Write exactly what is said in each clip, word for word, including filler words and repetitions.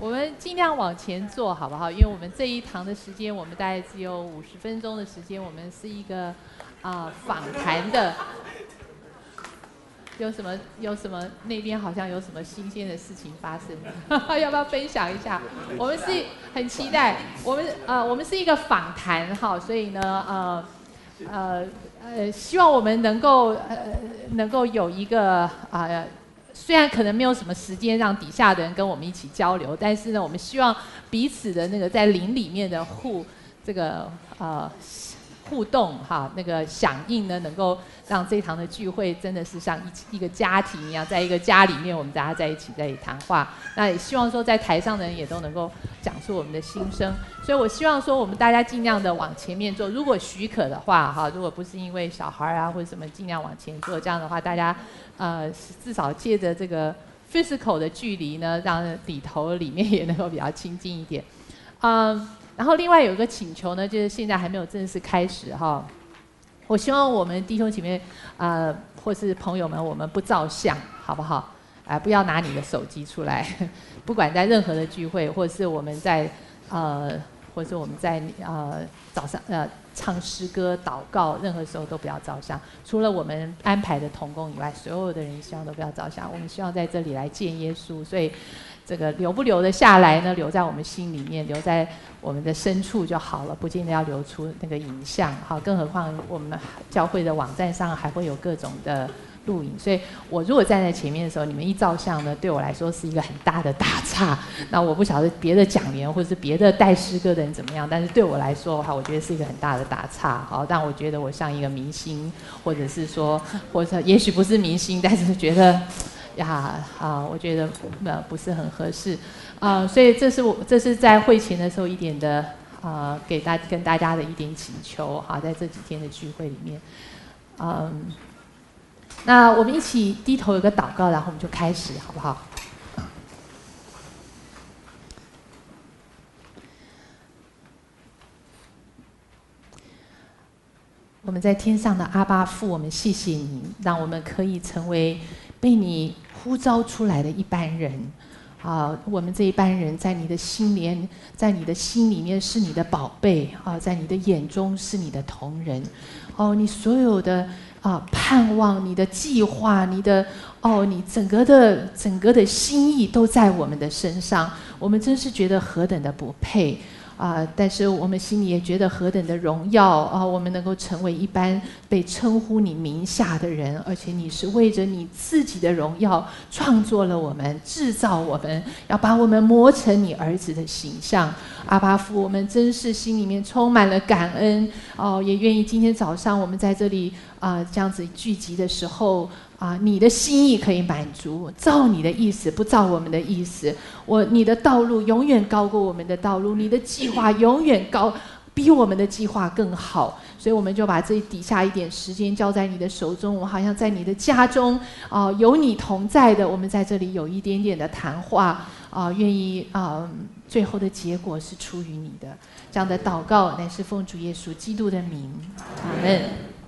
我们尽量往前坐，好不好？因为我们这一堂的时间，我们大概只有五十分钟的时间，我们是一个啊、呃、访谈的。有什么？有什么？那边好像有什么新鲜的事情发生，要不要分享一下？我们是很期待，我们呃，我们是一个访谈哈，所以呢，呃，呃呃，希望我们能够呃能够有一个啊。呃虽然可能没有什么时间让底下的人跟我们一起交流，但是呢，我们希望彼此的那个在灵里面的互这个呃互动哈，那个响应呢，能够让这一堂的聚会真的是像一一个家庭一样，在一个家里面，我们大家在一起在一起谈话。那也希望说，在台上的人也都能够讲出我们的心声。所以我希望说，我们大家尽量的往前面坐，如果许可的话哈，如果不是因为小孩啊或者什么，尽量往前坐。这样的话，大家呃至少借着这个 physical 的距离呢，让里头里面也能够比较亲近一点。嗯。然后另外有一个请求呢，就是现在还没有正式开始哈，我希望我们弟兄姐妹呃或是朋友们，我们不照相，好不好？啊、呃，不要拿你的手机出来，不管在任何的聚会，或是我们在呃，或是我们在呃早上呃唱诗歌、祷告，任何时候都不要照相。除了我们安排的同工以外，所有的人希望都不要照相。我们希望在这里来见耶稣，所以。这个留不留得下来呢？留在我们心里面，留在我们的深处就好了，不见得要留出那个影像。好，更何况我们教会的网站上还会有各种的录影，所以我如果站在前面的时候，你们一照相呢，对我来说是一个很大的打岔。那我不晓得别的讲员或者是别的带诗歌的人怎么样，但是对我来说的话，我觉得是一个很大的打岔。好，但我觉得我像一个明星，或者是说，或者也许不是明星，但是觉得。呀啊，我觉得呃不是很合适，啊、呃，所以这是我这是在会前的时候一点的啊、呃，给大跟大家的一点祈求哈，在这几天的聚会里面，嗯，那我们一起低头有个祷告，然后我们就开始，好不好？我们在天上的阿爸父，我们谢谢你，让我们可以成为被你呼召出来的一般人。啊，我们这一般人在你的心里，在你的心里面是你的宝贝啊，在你的眼中是你的同人。哦，你所有的啊盼望，你的计划，你的哦，你整个的整个的心意都在我们的身上。我们真是觉得何等的不配。啊、呃！但是我们心里也觉得何等的荣耀啊、呃！我们能够成为一般被称呼你名下的人，而且你是为着你自己的荣耀创作了我们，制造我们，要把我们磨成你儿子的形象。阿爸父，我们真是心里面充满了感恩哦、呃，也愿意今天早上我们在这里啊、呃、这样子聚集的时候。啊，你的心意可以满足，照你的意思，不照我们的意思。我，你的道路永远高过我们的道路，你的计划永远高，比我们的计划更好。所以我们就把这底下一点时间交在你的手中，我好像在你的家中啊、呃，有你同在的。我们在这里有一点点的谈话啊、呃，愿意啊、呃，最后的结果是出于你的。这样的祷告乃是奉主耶稣基督的名，阿门。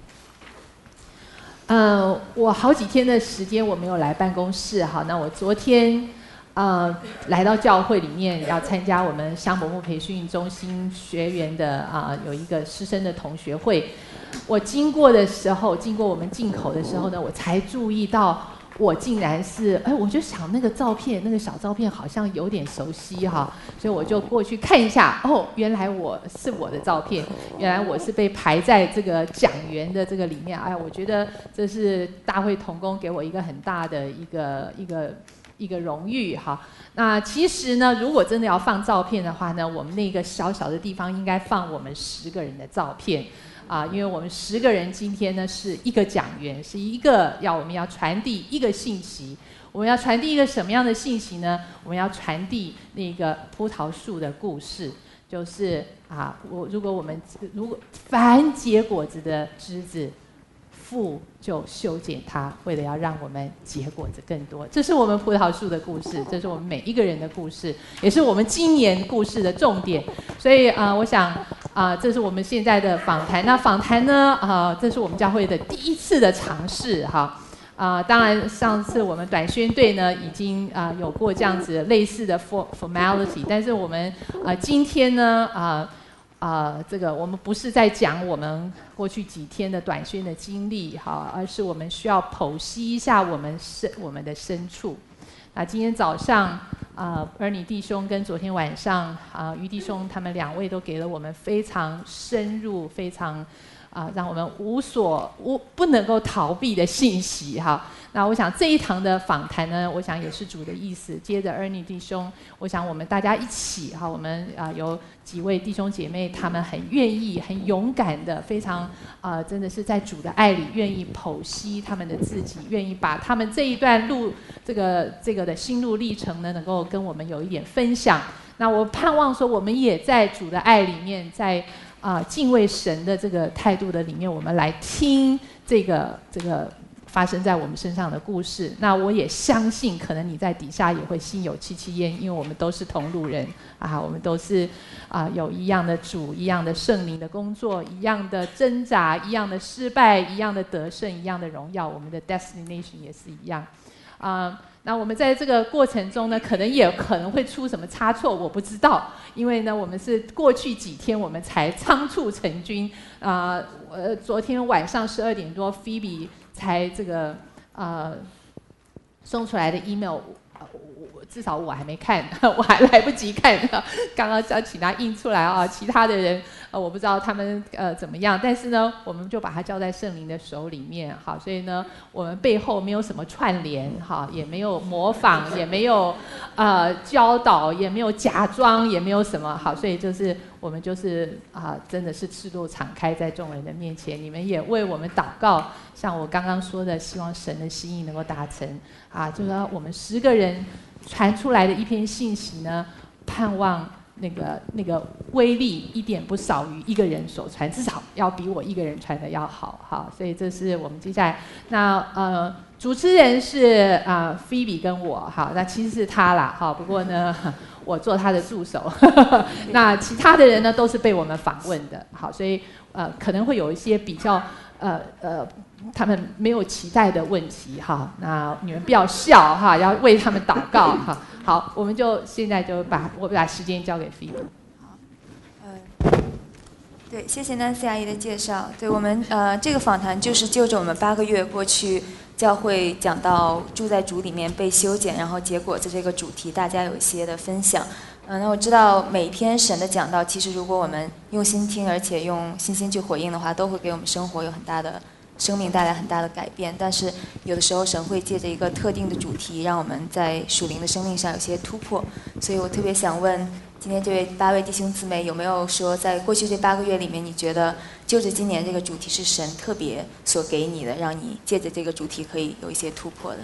呃，我好几天的时间我没有来办公室哈，那我昨天呃来到教会里面要参加我们香柏木培训中心学员的啊、呃、有一个师生的同学会，我经过的时候，经过我们进口的时候呢，我才注意到我竟然是，哎，我就想那个照片，那个小照片好像有点熟悉哈，所以我就过去看一下，哦，原来我是我的照片，原来我是被排在这个讲员的这个里面，哎，我觉得这是大会同工给我一个很大的一个一个一个荣誉哈。那其实呢，如果真的要放照片的话呢，我们那个小小的地方应该放我们十个人的照片。啊，因为我们十个人今天呢是一个讲员，是一个要我们要传递一个信息。我们要传递一个什么样的信息呢？我们要传递那个葡萄树的故事，就是啊，我如果我们如果凡结果子的枝子，父就修剪它，为了要让我们结果子更多。这是我们葡萄树的故事，这是我们每一个人的故事，也是我们今年故事的重点。所以啊、呃，我想啊、呃，这是我们现在的访谈。那访谈呢，啊、呃，这是我们教会的第一次的尝试哈。 啊、呃，当然上次我们短宣队呢已经啊、呃、有过这样子类似的 formality， 但是我们啊、呃、今天呢啊啊、呃、这个我们不是在讲我们过去几天的短宣的经历哈，而是我们需要剖析一下我们深我们的深处。啊，今天早上啊、呃、，Ernie 弟兄跟昨天晚上啊、呃、于弟兄他们两位都给了我们非常深入、非常。啊，让我们无所无不能够逃避的信息哈。那我想这一堂的访谈呢，我想也是主的意思。接着 Ernie 弟兄，我想我们大家一起哈，我们啊有几位弟兄姐妹，他们很愿意、很勇敢的，非常啊、呃，真的是在主的爱里，愿意剖析他们的自己，愿意把他们这一段路这个这个的心路历程呢，能够跟我们有一点分享。那我盼望说，我们也在主的爱里面，在。啊、呃，敬畏神的这个态度的里面，我们来听这个这个发生在我们身上的故事。那我也相信，可能你在底下也会心有戚戚焉，因为我们都是同路人啊，我们都是啊、呃、有一样的主，一样的圣灵的工作，一样的挣扎，一样的失败，一样的得胜，一样的荣耀，我们的 destination 也是一样啊。呃那我们在这个过程中呢，可能也可能会出什么差错，我不知道，因为呢，我们是过去几天我们才仓促成军啊，呃，昨天晚上十二点多 ，Phoebe 才这个呃送出来的 email。我至少我还没看，我还来不及看，刚刚要请他印出来啊。其他的人，呃，我不知道他们呃怎么样，但是呢，我们就把它交在圣灵的手里面，好，所以呢，我们背后没有什么串联，哈，也没有模仿，也没有呃教导，也没有假装，也没有什么，好，所以就是我们就是啊、呃，真的是赤裸敞开在众人的面前，你们也为我们祷告，像我刚刚说的，希望神的心意能够达成啊，就是说我们十个人。传出来的一篇信息呢，盼望那个那个威力一点不少于一个人所传，至少要比我一个人传的要好，好，所以这是我们接下来那呃主持人是啊、呃、Phoebe 跟我，好，那其实是他啦，好，不过呢我做他的助手，呵呵那其他的人呢都是被我们访问的，好，所以呃可能会有一些比较呃呃。他们没有期待的问题哈，那你们不要笑哈，要为他们祷告哈。好，我们就现在就把我把时间交给 Phoebe。 好，呃，对，谢谢 Nancy 阿姨的介绍。对我们呃这个访谈就是就着我们八个月过去教会讲到住在主里面被修剪，然后结果的这个主题，大家有一些的分享。嗯、呃，那我知道每篇神的讲道，其实如果我们用心听，而且用信心去回应的话，都会给我们生活有很大的。生命带来很大的改变，但是有的时候神会借着一个特定的主题，让我们在属灵的生命上有些突破。所以我特别想问，今天这位八位弟兄姊妹有没有说，在过去这八个月里面，你觉得就着今年这个主题是神特别所给你的，让你借着这个主题可以有一些突破的？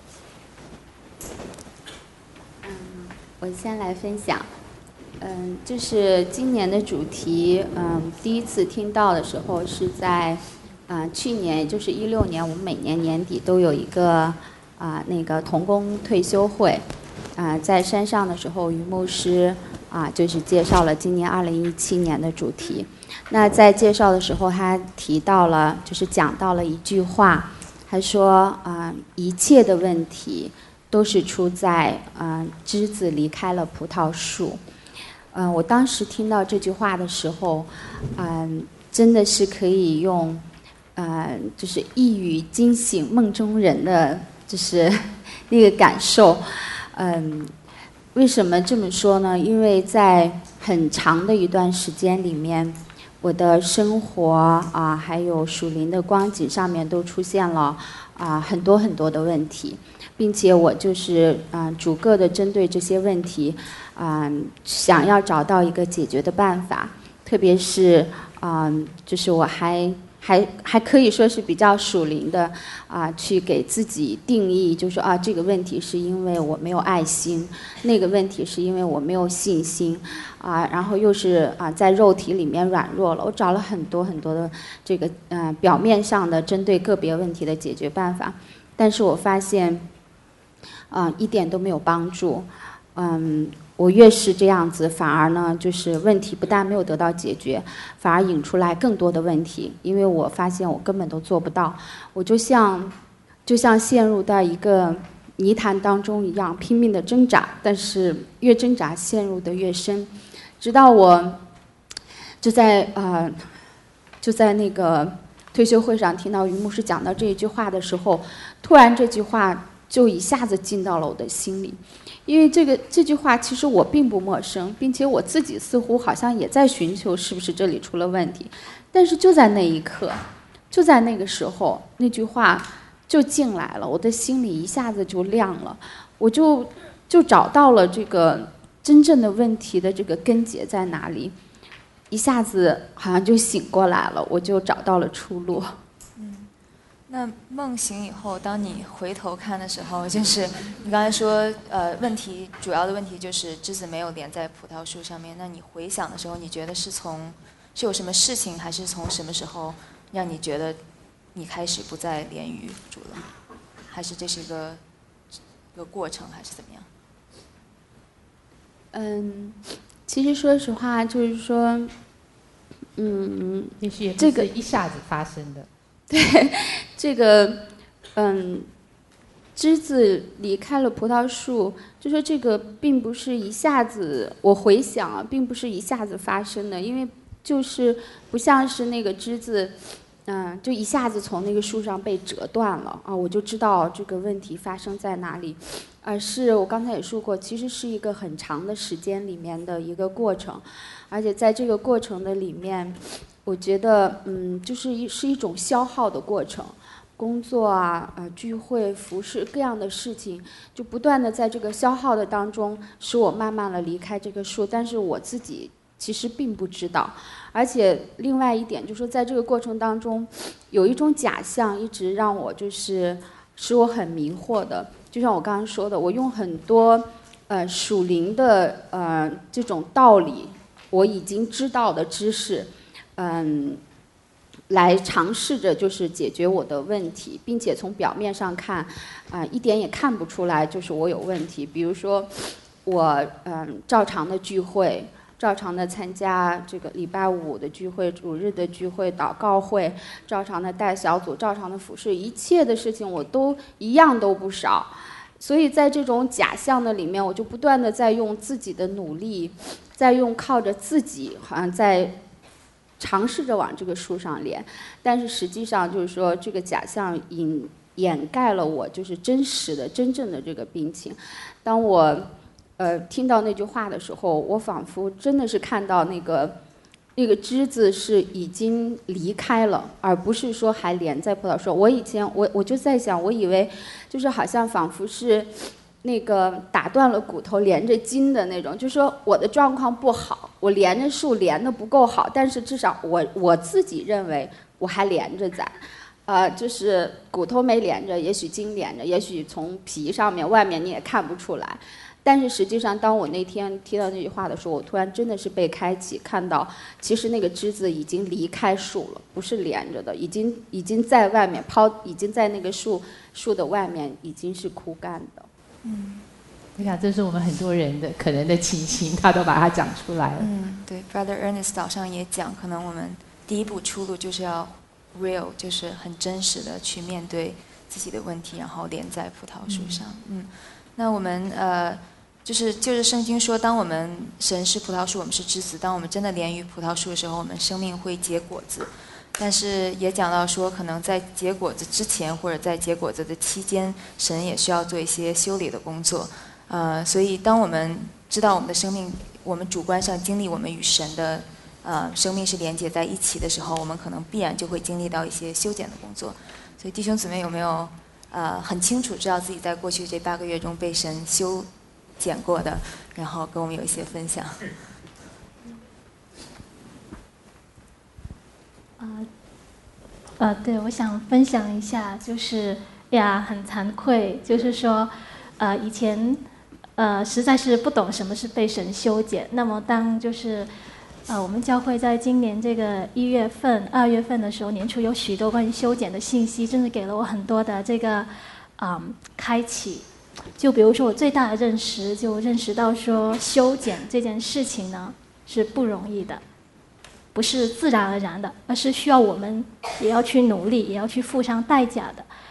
嗯，我先来分享。嗯，就是今年的主题，嗯，第一次听到的时候是在。啊、呃，去年也就是一六年，我们每年年底都有一个啊、呃、那个童工退休会，啊、呃，在山上的时候，于牧师啊、呃、就是介绍了今年二零一七年的主题。那在介绍的时候，他提到了，就是讲到了一句话，他说啊、呃，一切的问题都是出在啊、呃、枝子离开了葡萄树。嗯、呃，我当时听到这句话的时候，嗯、呃，真的是可以用。呃，就是一语惊醒梦中人的，就是那个感受。嗯，为什么这么说呢？因为在很长的一段时间里面，我的生活啊，还有属灵的光景上面都出现了啊很多很多的问题，并且我就是啊逐个的针对这些问题啊，想要找到一个解决的办法，特别是啊，就是我还。还还可以说是比较属灵的啊，去给自己定义，就是说啊，这个问题是因为我没有爱心，那个问题是因为我没有信心，啊，然后又是啊在肉体里面软弱了。我找了很多很多的这个呃表面上的针对个别问题的解决办法，但是我发现，啊一点都没有帮助，嗯。我越是这样子，反而呢，就是问题不但没有得到解决，反而引出来更多的问题。因为我发现我根本都做不到，我就像，就就像陷入到一个泥潭当中一样，拼命的挣扎，但是越挣扎陷入的越深，直到我就在呃就在那个退休会上听到于牧师讲到这一句话的时候，突然这句话就一下子进到了我的心里。因为这个这句话其实我并不陌生，并且我自己似乎好像也在寻求是不是这里出了问题，但是就在那一刻，就在那个时候，那句话就进来了，我的心里一下子就亮了，我就就找到了这个真正的问题的这个根结在哪里，一下子好像就醒过来了，我就找到了出路。 那梦醒以后，当你回头看的时候，就是你刚才说，呃，问题主要的问题就是枝子没有连在葡萄树上面。那你回想的时候，你觉得是从是有什么事情，还是从什么时候让你觉得你开始不再连于主了？还是这是一个一个过程，还是怎么样？ 嗯，其实说实话，就是说，嗯， 也许也不这个是一下子发生的。 对，这个，嗯，枝子离开了葡萄树，就说这个并不是一下子，我回想啊，并不是一下子发生的，因为就是不像是那个枝子，嗯，就一下子从那个树上被折断了啊，我就知道这个问题发生在哪里，而是我刚才也说过，其实是一个很长的时间里面的一个过程，而且在这个过程的里面。我觉得，嗯，就是一是一种消耗的过程，工作啊、呃聚会、服饰各样的事情，就不断的在这个消耗的当中，使我慢慢的离开这个树。但是我自己其实并不知道，而且另外一点就是说，在这个过程当中，有一种假象一直让我就是使我很迷惑的。就像我刚刚说的，我用很多呃属灵的呃这种道理，我已经知道的知识。嗯，来尝试着就是解决我的问题，并且从表面上看，啊、呃，一点也看不出来就是我有问题。比如说，我嗯照常的聚会，照常的参加这个礼拜五的聚会、主日的聚会、祷告会，照常的带小组，照常的服侍，一切的事情我都一样都不少。所以在这种假象的里面，我就不断的在用自己的努力，在用靠着自己，好像在。尝试着往这个树上连，但是实际上就是说，这个假象隐掩盖了我就是真实的、真正的这个病情。当我呃听到那句话的时候，我仿佛真的是看到那个那个枝子是已经离开了，而不是说还连在葡萄树。我以前我我就在想，我以为就是好像仿佛是。那个打断了骨头连着筋的那种，就是说我的状况不好，我连着树连的不够好，但是至少我我自己认为我还连着在，呃，就是骨头没连着，也许筋连着，也许从皮上面外面你也看不出来，但是实际上当我那天听到那句话的时候，我突然真的是被开启，看到其实那个枝子已经离开树了，不是连着的，已经已经在外面抛，已经在那个树树的外面已经是枯干的。 嗯，我想这是我们很多人的可能的情形，他都把它讲出来了。 嗯，对 ，Brother Ernest 早上也讲，可能我们第一步出路就是要 real，就是很真实的去面对自己的问题，然后连在葡萄树上。嗯，那我们呃，就是就是圣经说，当我们神是葡萄树，我们是枝子，当我们真的连于葡萄树的时候，我们生命会结果子。但是也讲到说，可能在结果子之前，或者在结果子的期间，神也需要做一些修理的工作。呃，所以当我们知道我们的生命，我们主观上经历我们与神的呃生命是连接在一起的时候，我们可能必然就会经历到一些修剪的工作。所以弟兄姊妹有没有呃很清楚知道自己在过去这八个月中被神修剪过的，然后跟我们有一些分享？ 呃，呃，对，我想分享一下，就是呀，很惭愧，就是说，呃，以前，呃，实在是不懂什么是被神修剪。那么，当就是，呃，我们教会在今年这个一月份、二月份的时候，年初有许多关于修剪的信息，真的给了我很多的这个，啊、嗯，开启。就比如说，我最大的认识，就认识到说，修剪这件事情呢，是不容易的。不是自然而然的，而是需要我们也要去努力，也要去付上代价的。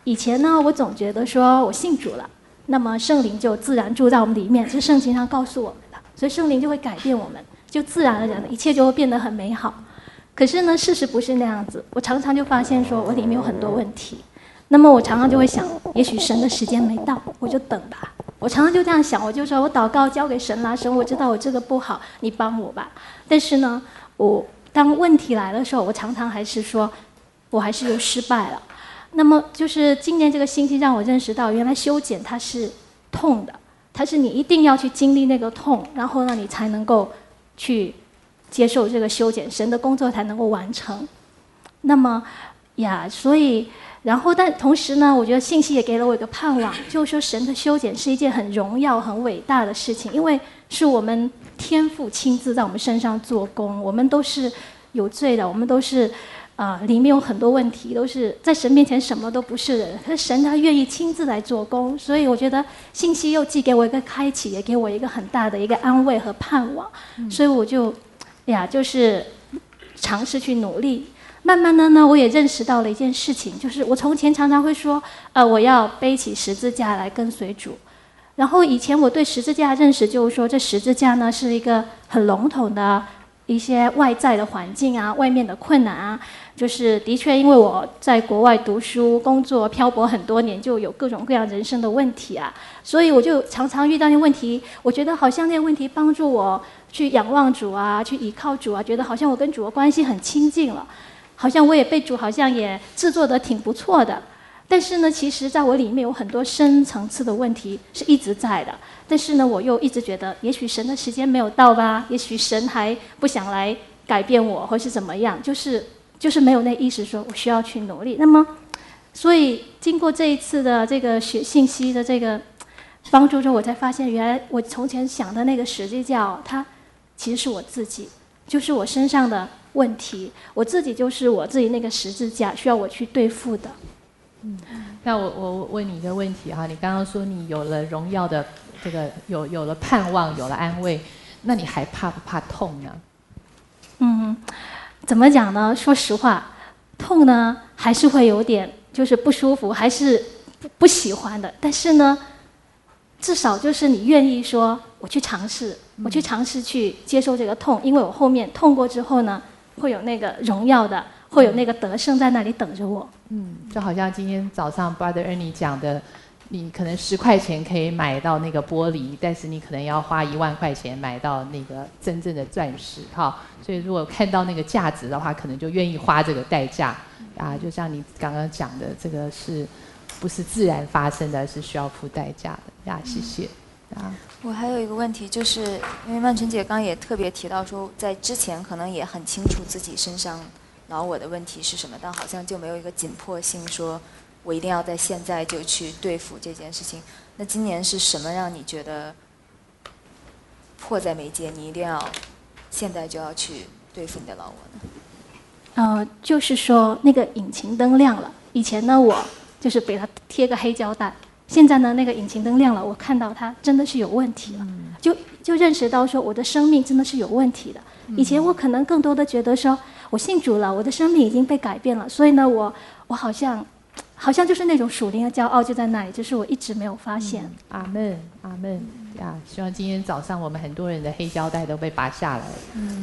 以前呢，我总觉得说我信主了，那么圣灵就自然住在我们里面，这是圣经上告诉我们的，所以圣灵就会改变我们，就自然而然的一切就会变得很美好。可是呢，事实不是那样子，我常常就发现说我里面有很多问题，那么我常常就会想，也许神的时间没到，我就等吧。我常常就这样想，我就说我祷告交给神啦，神我知道我这个不好，你帮我吧。但是呢，我当问题来的时候，我常常还是说，我还是又失败了。那么就是今年这个星期让我认识到，原来修剪它是痛的，它是你一定要去经历那个痛，然后呢你才能够去接受这个修剪，神的工作才能够完成。那么呀，所以然后但同时呢，我觉得信息也给了我一个盼望，就是说神的修剪是一件很荣耀很伟大的事情，因为是我们天父亲自在我们身上做工，我们都是有罪的，我们都是啊、呃，里面有很多问题，都是在神面前什么都不是人，可是神他愿意亲自来做工，所以我觉得信息又既给我一个开启，也给我一个很大的一个安慰和盼望，嗯、所以我就呀，就是尝试去努力。慢慢的呢，我也认识到了一件事情，就是我从前常常会说，呃，我要背起十字架来跟随主。然后以前我对十字架认识就是说，这十字架呢是一个很笼统的一些外在的环境啊，外面的困难啊。就是的确，因为我在国外读书、工作、漂泊很多年，就有各种各样人生的问题啊，所以我就常常遇到那些问题，我觉得好像那些问题帮助我去仰望主啊，去依靠主啊，觉得好像我跟主的关系很亲近了，好像我也被主好像也制作得挺不错的。但是呢，其实在我里面有很多深层次的问题是一直在的，但是呢，我又一直觉得，也许神的时间没有到吧，也许神还不想来改变我，或是怎么样，就是就是没有那意识说我需要去努力。那么，所以经过这一次的这个学信息的这个帮助之后，我才发现，原来我从前想的那个十字架，它其实是我自己，就是我身上的问题，我自己就是我自己那个十字架，需要我去对付的。 嗯，那我我问你一个问题哈，你刚刚说你有了荣耀的这个有有了盼望，有了安慰，那你还怕不怕痛呢？ 嗯，怎么讲呢？说实话，痛呢还是会有点就是不舒服，还是不不喜欢的。但是呢，至少就是你愿意说我去尝试，我去尝试去接受这个痛，因为我后面痛过之后呢，会有那个荣耀的。会有那个得胜在那里等着我。 嗯，就好像今天早上 Brother Ernie 讲的，你可能十块钱可以买到那个玻璃，但是你可能要花一万块钱买到那个真正的钻石，哈。所以如果看到那个价值的话，可能就愿意花这个代价。啊，就像你刚刚讲的，这个是不是自然发生的，是需要付代价的呀？谢谢。啊， 我还有一个问题，就是因为曼纯姐刚刚也特别提到说，在之前可能也很清楚自己身上老我的问题是什么，但好像就没有一个紧迫性，说我一定要在现在就去对付这件事情。那今年是什么让你觉得迫在眉睫，你一定要现在就要去对付你的老我呢？ 呃，就是说那个引擎灯亮了，以前呢我就是给它贴个黑胶带，现在呢那个引擎灯亮了，我看到它真的是有问题了，嗯、就就认识到说我的生命真的是有问题的。以前我可能更多的觉得说，我信主了，我的生命已经被改变了，所以呢，我我好像，好像就是那种属灵的骄傲就在那里，就是我一直没有发现。 嗯、阿门，阿门呀！希望今天早上我们很多人的黑胶带都被拔下来。嗯，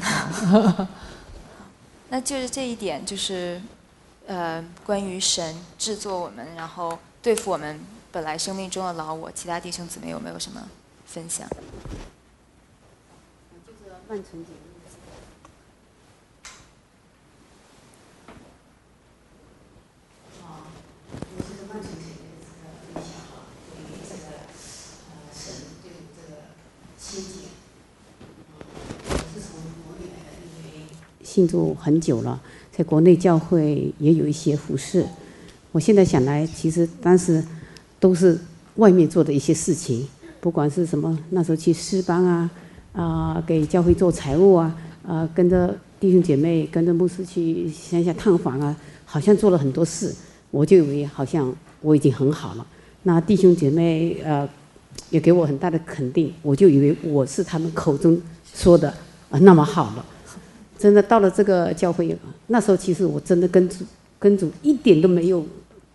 那就是这一点，就是呃，关于神制作我们，然后对付我们本来生命中的老我，其他弟兄姊妹有没有什么分享？ 就是曼纯姐。信主很久了，在国内教会也有一些服事。我现在想来，其实当时都是外面做的一些事情，不管是什么，那时候去诗班啊，啊、呃，给教会做财务啊，啊、呃，跟着弟兄姐妹，跟着牧师去乡下探访啊，好像做了很多事，我就以为好像我已经很好了。那弟兄姐妹呃也给我很大的肯定，我就以为我是他们口中说的啊、呃、那么好了。真的到了这个教会，那时候其实我真的跟主跟主一点都没有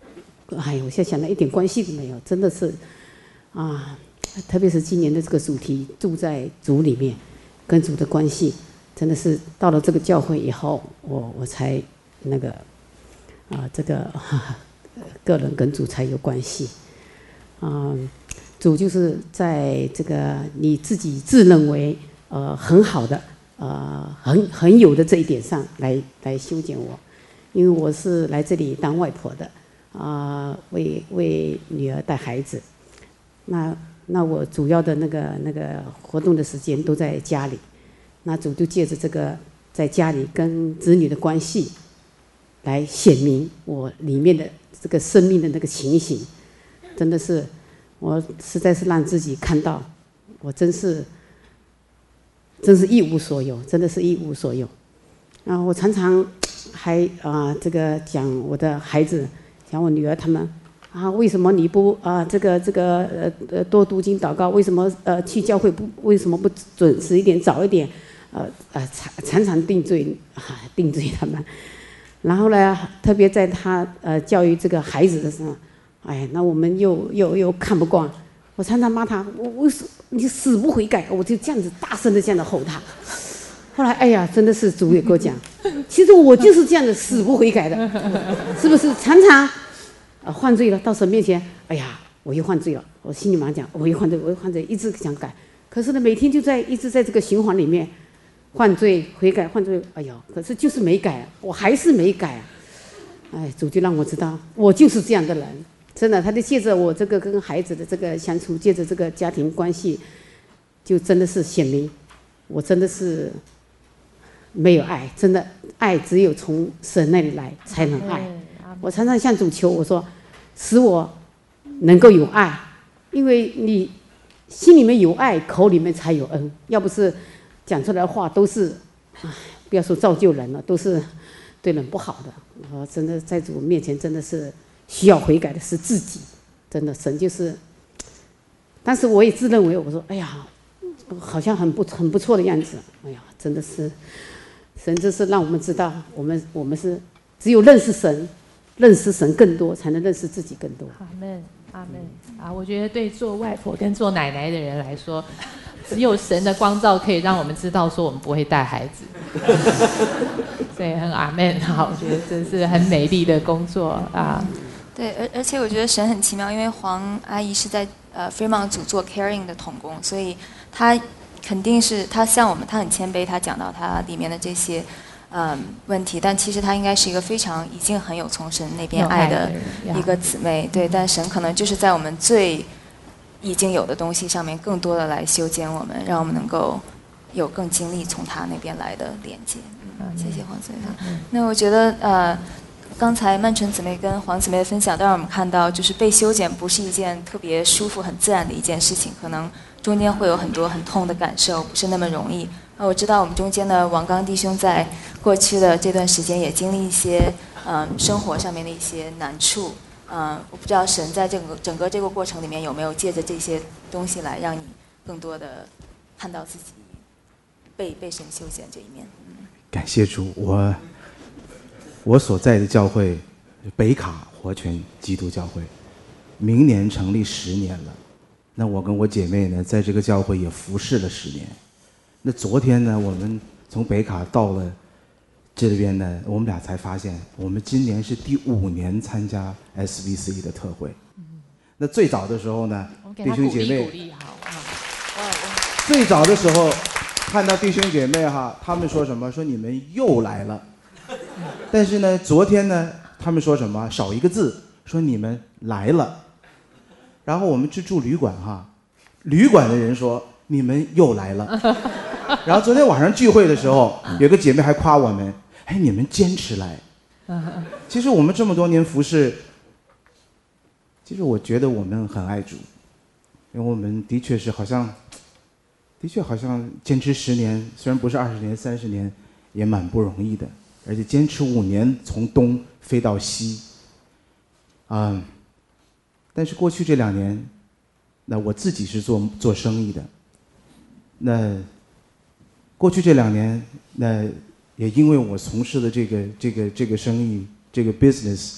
哎呀，我现在想到一点关系都没有，真的是啊，特别是今年的这个主题，住在主里面，跟主的关系，真的是到了这个教会以后，我我才那个啊，这个个人跟主才有关系，啊，主就是在这个你自己自认为呃很好的呃很很有的这一点上来来修剪我，因为我是来这里当外婆的啊、呃，为为女儿带孩子，那那我主要的那个那个活动的时间都在家里，那主就借着这个在家里跟子女的关系来显明我里面的这个生命的那个情形，真的是我实在是让自己看到，我真是真是一无所有，真的是一无所有。啊，我常常还啊、呃、这个讲我的孩子，讲我女儿他们啊，为什么你不啊、呃、这个这个呃呃多读经祷告？为什么呃去教会不为什么不准时一点早一点？呃呃常常常定罪啊定罪他们。然后呢，特别在他呃教育这个孩子的时候，哎，那我们又又又看不惯，我常常骂他，我我你死不悔改，我就这样子大声的这样的吼他。后来，哎呀，真的是主也跟我讲，其实我就是这样的死不悔改的，是不是？常常呃犯罪了，到神面前，哎呀，我又犯罪了，我心里马上讲，我又犯罪，我又犯罪，一直想改，可是呢，每天就在一直在这个循环里面。犯罪悔改犯罪，哎呦，可是就是没改，我还是没改啊！哎，主就让我知道，我就是这样的人，真的，他就借着我这个跟孩子的这个相处，借着这个家庭关系，就真的是显明，我真的是没有爱，真的爱只有从神那里来才能爱。我常常向主求，我说，使我能够有爱，因为你心里面有爱，口里面才有恩，要不是。讲出来的话都是，唉，不要说造就人了，都是对人不好的。我真的在主面前真的是需要悔改的是自己，真的神就是。但是我也自认为，我说，哎呀，好像很不很不错的样子。哎呀，真的是，神就是让我们知道，我们我们是只有认识神，认识神更多，才能认识自己更多。 阿门，阿门啊！我觉得对做外婆跟做奶奶的人来说。只有神的光照可以让我们知道，说我们不会带孩子，所以很阿们。好，我觉得这是很美丽的工作啊。 对，而而且我觉得神很奇妙，因为黄阿姨是在呃 Fremont 组做 caring 的童工，所以她肯定是她像我们，她很谦卑，她讲到她里面的这些嗯问题，但其实她应该是一个非常已经很有从神那边爱的一个姊妹。对，但神可能就是在我们最已经有的东西上面，更多的来修剪我们，让我们能够有更经历从他那边来的连接。嗯，谢谢黄姊妹。嗯、那我觉得呃，刚才曼纯姊妹跟黄姊妹的分享，都让我们看到，就是被修剪不是一件特别舒服、很自然的一件事情，可能中间会有很多很痛的感受，不是那么容易。呃，我知道我们中间的王刚弟兄在过去的这段时间也经历一些嗯、呃、生活上面的一些难处。嗯，我不知道神在这个整个这个过程里面有没有借着这些东西来让你更多的看到自己被被神修剪这一面。嗯、 感谢主，我我所在的教会北卡活泉基督教会，明年成立十年了。那我跟我姐妹呢，在这个教会也服侍了十年。那昨天呢，我们从北卡到了。这边呢，我们俩才发现，我们今年是第五年参加 S V C 的特会。嗯、那最早的时候呢，弟兄姐妹， 鼓励好啊！ 最早的时候看到弟兄姐妹哈，他们说什么？说你们又来了。但是呢，昨天呢，他们说什么？少一个字，说你们来了。然后我们去住旅馆哈，旅馆的人说你们又来了。然后昨天晚上聚会的时候，有个姐妹还夸我们。哎，你们坚持来。其实我们这么多年服侍，其实我觉得我们很爱主，因为我们的确是好像，的确好像坚持十年，虽然不是二十年、三十年，也蛮不容易的。而且坚持五年，从东飞到西，啊、嗯，但是过去这两年，那我自己是做做生意的，那过去这两年，那。也因为我从事的这个这个这个生意这个 business，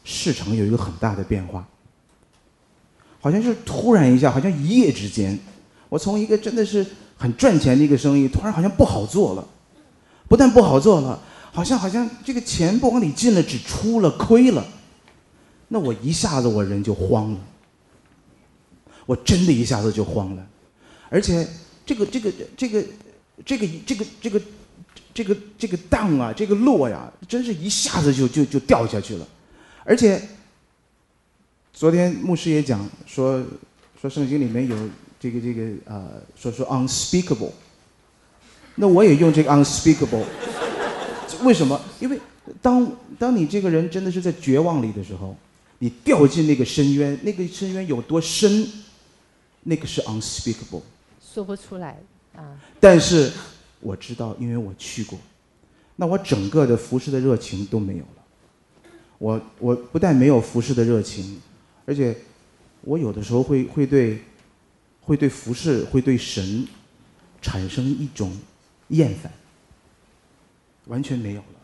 市场有一个很大的变化，好像是突然一下，好像一夜之间，我从一个真的是很赚钱的一个生意，突然好像不好做了，不但不好做了，好像好像这个钱不往里进了，只出了亏了，那我一下子我人就慌了，我真的一下子就慌了，而且这个这个这个这个这个这个这个这个档啊，这个落呀，真是一下子就就就掉下去了，而且昨天牧师也讲说说圣经里面有这个这个呃说说 unspeakable， 那我也用这个 unspeakable， 为什么？因为当当你这个人真的是在绝望里的时候，你掉进那个深渊，那个深渊有多深，那个是 unspeakable， 说不出来啊。 但是我知道，因为我去过，那我整个的服侍的热情都没有了。我我不但没有服侍的热情，而且我有的时候会会对会对服侍会对神产生一种厌烦，完全没有了。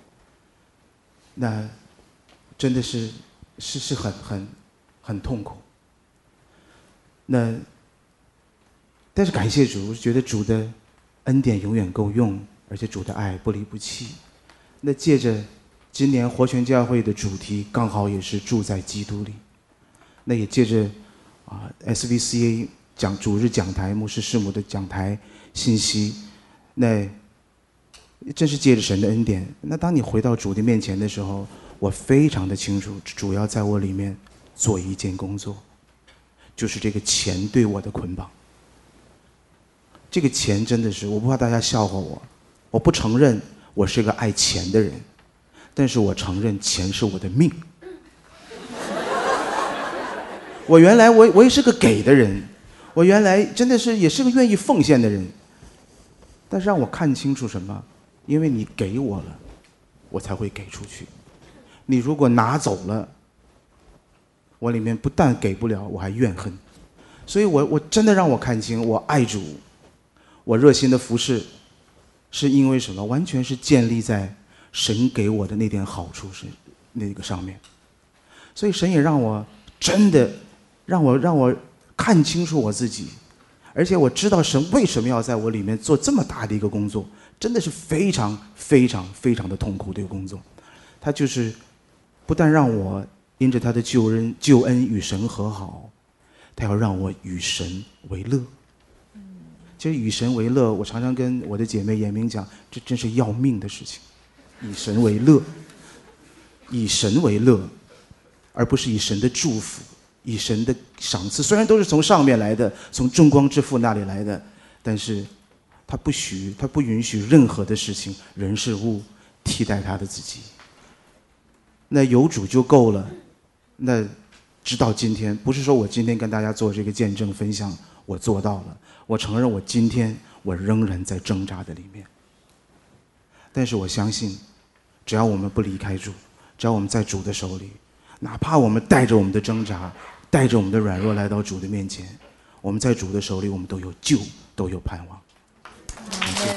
那真的是是是很很很痛苦。那但是感谢主，我觉得主的恩典永远够用，而且主的爱不离不弃。那借着今年活泉教会的主题刚好也是住在基督里，那也借着啊 S V C A 讲主日讲台牧师师母的讲台信息，那真是借着神的恩典。那当你回到主的面前的时候，我非常的清楚，主要在我里面做一件工作，就是这个钱对我的捆绑。这个钱真的是，我不怕大家笑话我，我不承认我是个爱钱的人，但是我承认钱是我的命。我原来我我也是个给的人，我原来真的是也是个愿意奉献的人，但是让我看清楚什么？因为你给我了，我才会给出去。你如果拿走了，我里面不但给不了，我还怨恨。所以我我真的让我看清，我爱主，我热心的服侍，是因为什么？完全是建立在神给我的那点好处是那个上面。所以神也让我真的让我让我看清楚我自己，而且我知道神为什么要在我里面做这么大的一个工作，真的是非常非常非常的痛苦的一个工作。他就是不但让我因着他的救恩救恩与神和好，他要让我与神为乐。其实与神为乐，我常常跟我的姐妹严明讲，这真是要命的事情。以神为乐，以神为乐，而不是以神的祝福，以神的赏赐。虽然都是从上面来的，从众光之父那里来的，但是他不许，他不允许任何的事情、人事物替代他的自己。那有主就够了。那直到今天，不是说我今天跟大家做这个见证分享，我做到了。我承认我今天我仍然在挣扎的里面，但是我相信，只要我们不离开主，只要我们在主的手里，哪怕我们带着我们的挣扎，带着我们的软弱来到主的面前，我们在主的手里，我们都有救，都有盼望。 感谢，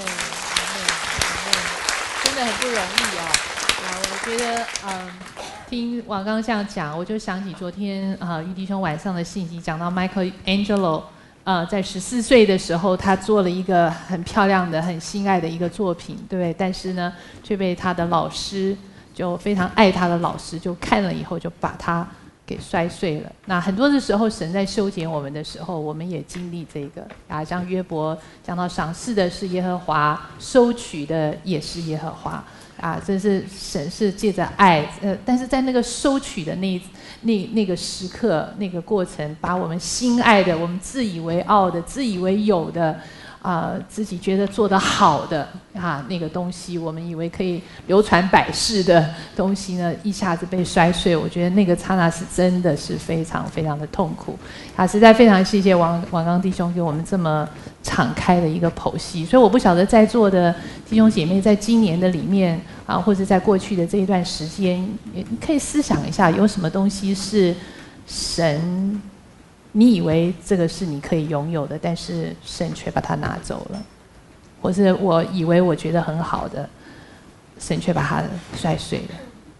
真的很不容易哦。啊，我觉得，嗯，听王刚这样讲，我就想起昨天啊，于弟兄晚上的信息，讲到 Michelangelo。呃，在十四岁的时候，他做了一个很漂亮的、很心爱的一个作品，对不对？但是呢，却被他的老师，就非常爱他的老师，就看了以后就把他给摔碎了。那很多的时候，神在修剪我们的时候，我们也经历这个啊。像约伯讲到，赏赐的是耶和华，收取的也是耶和华啊。这是神是借着爱，呃，但是在那个收取的那那那个时刻，那个过程，把我们心爱的、我们自以为傲的、自以为有的，啊、呃，自己觉得做得好的啊，那个东西，我们以为可以流传百世的东西呢，一下子被摔碎。我觉得那个刹那是真的是非常非常的痛苦。啊，实在非常谢谢王王刚弟兄给我们这么敞开的一个剖析。所以我不晓得在座的弟兄姐妹，在今年的里面。啊，或者在过去的这一段时间，你可以思想一下，有什么东西是神，你以为这个是你可以拥有的，但是神却把它拿走了，或是我以为我觉得很好的，神却把它摔碎了。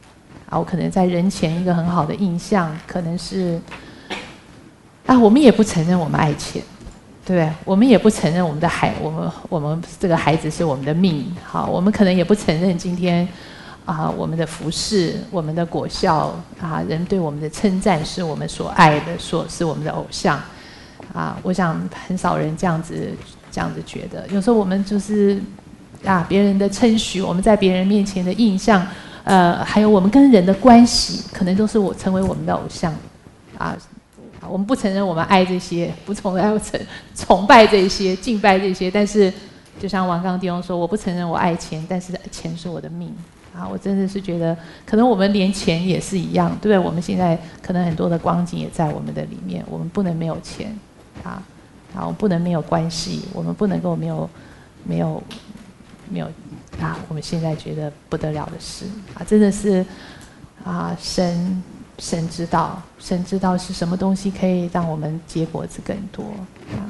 啊，我可能在人前一个很好的印象，可能是啊，我们也不承认我们爱钱，对不对？我们也不承认我们的孩，我们我们这个孩子是我们的命，好，我们可能也不承认今天啊，我们的服饰、我们的果效啊，人对我们的称赞是我们所爱的，所是我们的偶像啊。我想很少人这样子这样子觉得，有时候我们就是啊，别人的称许，我们在别人面前的印象。呃，还有我们跟人的关系，可能都是我成为我们的偶像，啊，我们不承认我们爱这些，不崇拜崇崇拜这些，敬拜这些，但是就像王刚弟兄说，我不承认我爱钱，但是钱是我的命，啊，我真的是觉得，可能我们连钱也是一样，对不对？我们现在可能很多的光景也在我们的里面，我们不能没有钱，啊，啊，我们不能没有关系，我们不能够没有没有没有。啊，我们现在觉得不得了的事啊，真的是啊，神神知道，神知道是什么东西可以让我们结果子更多啊。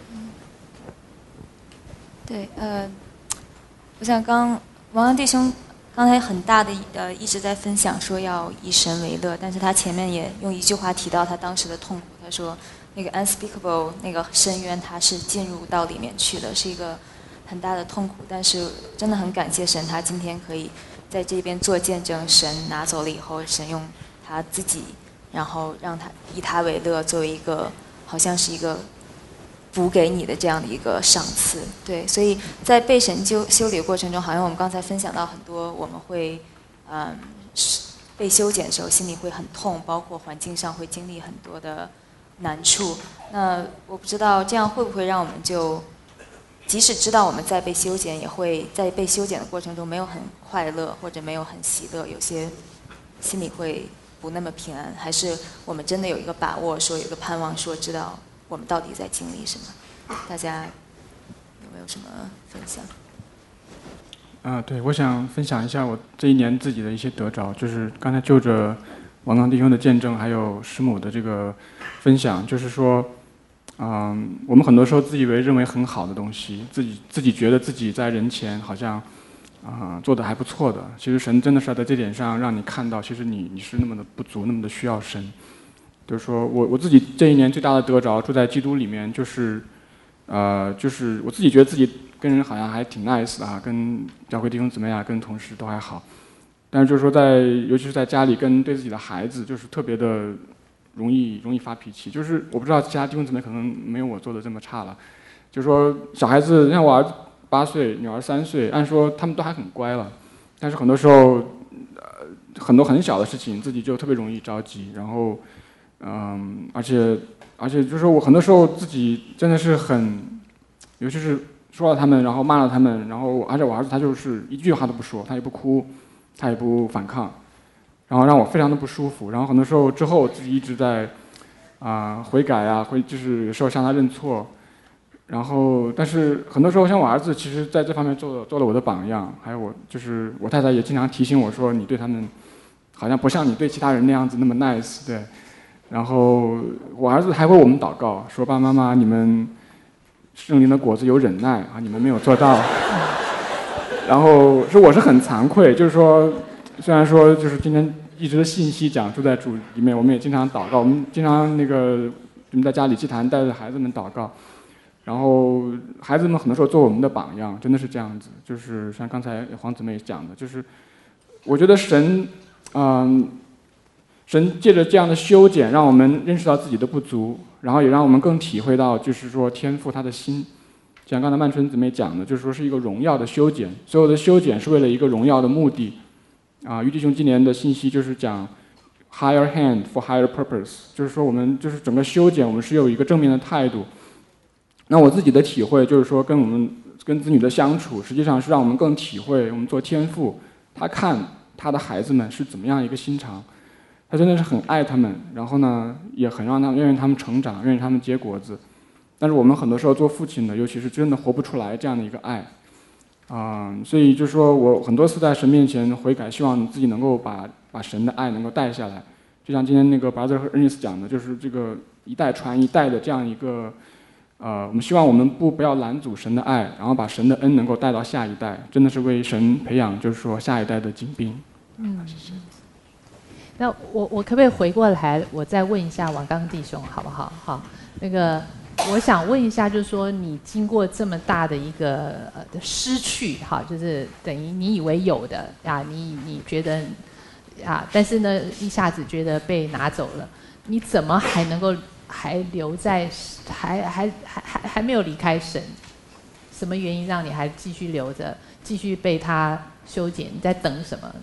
对，呃，我想刚王阳弟兄刚才很大的呃一直在分享说要以神为乐，但是他前面也用一句话提到他当时的痛苦，他说那个 unspeakable 那个深渊他是进入到里面去的，是一个很大的痛苦，但是真的很感谢神，他今天可以在这边做见证，神拿走了以后，神用他自己，然后让他以他为乐，作为一个好像是一个补给你的这样的一个赏赐。对，所以在被神修修理的过程中，好像我们刚才分享到很多，我们会嗯被修剪的时候心里会很痛，包括环境上会经历很多的难处。那我不知道这样会不会让我们就即使知道我们在被修剪，也会在被修剪的过程中没有很快乐，或者没有很喜乐，有些心里会不那么平安。还是我们真的有一个把握，说有一个盼望，说知道我们到底在经历什么？大家有没有什么分享？ 啊，对，我想分享一下我这一年自己的一些得着，就是刚才就着王刚弟兄的见证，还有师母的这个分享，就是说。嗯，我们很多时候自以为认为很好的东西，自己自己觉得自己在人前好像啊、呃、做的还不错的，其实神真的是要在这点上让你看到，其实你你是那么的不足，那么的需要神。就是说我我自己这一年最大的得着，住在基督里面，就是呃就是我自己觉得自己跟人好像还挺 nice 的啊，跟教会弟兄姊妹啊，跟同事都还好，但是就是说在尤其是在家里跟对自己的孩子，就是特别的。容易容易发脾气，就是我不知道其他弟兄姊妹可能没有我做的这么差了。就是说小孩子，像我儿子八岁，女儿三岁，按说他们都还很乖了，但是很多时候，呃，很多很小的事情自己就特别容易着急，然后，嗯，而且而且就是说我很多时候自己真的是很，尤其是说了他们，然后骂了他们，然后而且我儿子他就是一句话都不说，他也不哭，他也不反抗。然后让我非常的不舒服，然后很多时候之后自己一直在啊、呃、悔改啊，会就是有时候向他认错，然后但是很多时候像我儿子，其实在这方面做了做了我的榜样，还有我就是我太太也经常提醒我说，你对他们好像不像你对其他人那样子那么 nice， 对。然后我儿子还为我们祷告，说爸爸妈妈你们圣灵的果子有忍耐啊，你们没有做到。然后说我是很惭愧，就是说。虽然说就是今天一直的信息讲住在主里面，我们也经常祷告，我们经常那个我们在家里祭坛带着孩子们祷告，然后孩子们很多时候做我们的榜样，真的是这样子。就是像刚才黄姊妹讲的，就是我觉得神，嗯，神借着这样的修剪，让我们认识到自己的不足，然后也让我们更体会到，就是说天父他的心。像刚才曼春姊妹讲的，就是说是一个荣耀的修剪，所有的修剪是为了一个荣耀的目的。啊，于弟兄今年的信息就是讲 higher hand for higher purpose， 就是说我们就是整个修剪，我们是有一个正面的态度。那我自己的体会就是说，跟我们跟子女的相处，实际上是让我们更体会我们做天父，他看他的孩子们是怎么样一个心肠，他真的是很爱他们，然后呢，也很让他们愿意他们成长，愿意他们结果子。但是我们很多时候做父亲的，尤其是真的活不出来这样的一个爱。啊、嗯，所以就是说我很多次在神面前悔改，希望自己能够把把神的爱能够带下来。就像今天那个 Brother 和 Ernest 讲的，就是这个一代传一代的这样一个，呃，我们希望我们不不要拦阻神的爱，然后把神的恩能够带到下一代，真的是为神培养，就是说下一代的精兵。 嗯， 谢谢。 那我我可不可以回过来，我再问一下王刚弟兄，好不好？好，那个我想问一下，就是说你经过这么大的一个呃失去，哈，就是等于你以为有的啊，你你觉得啊，但是呢，一下子觉得被拿走了，你怎么还能够还留在，还还还还还没有离开神？什么原因让你还继续留着，继续被他修剪？你在等什么？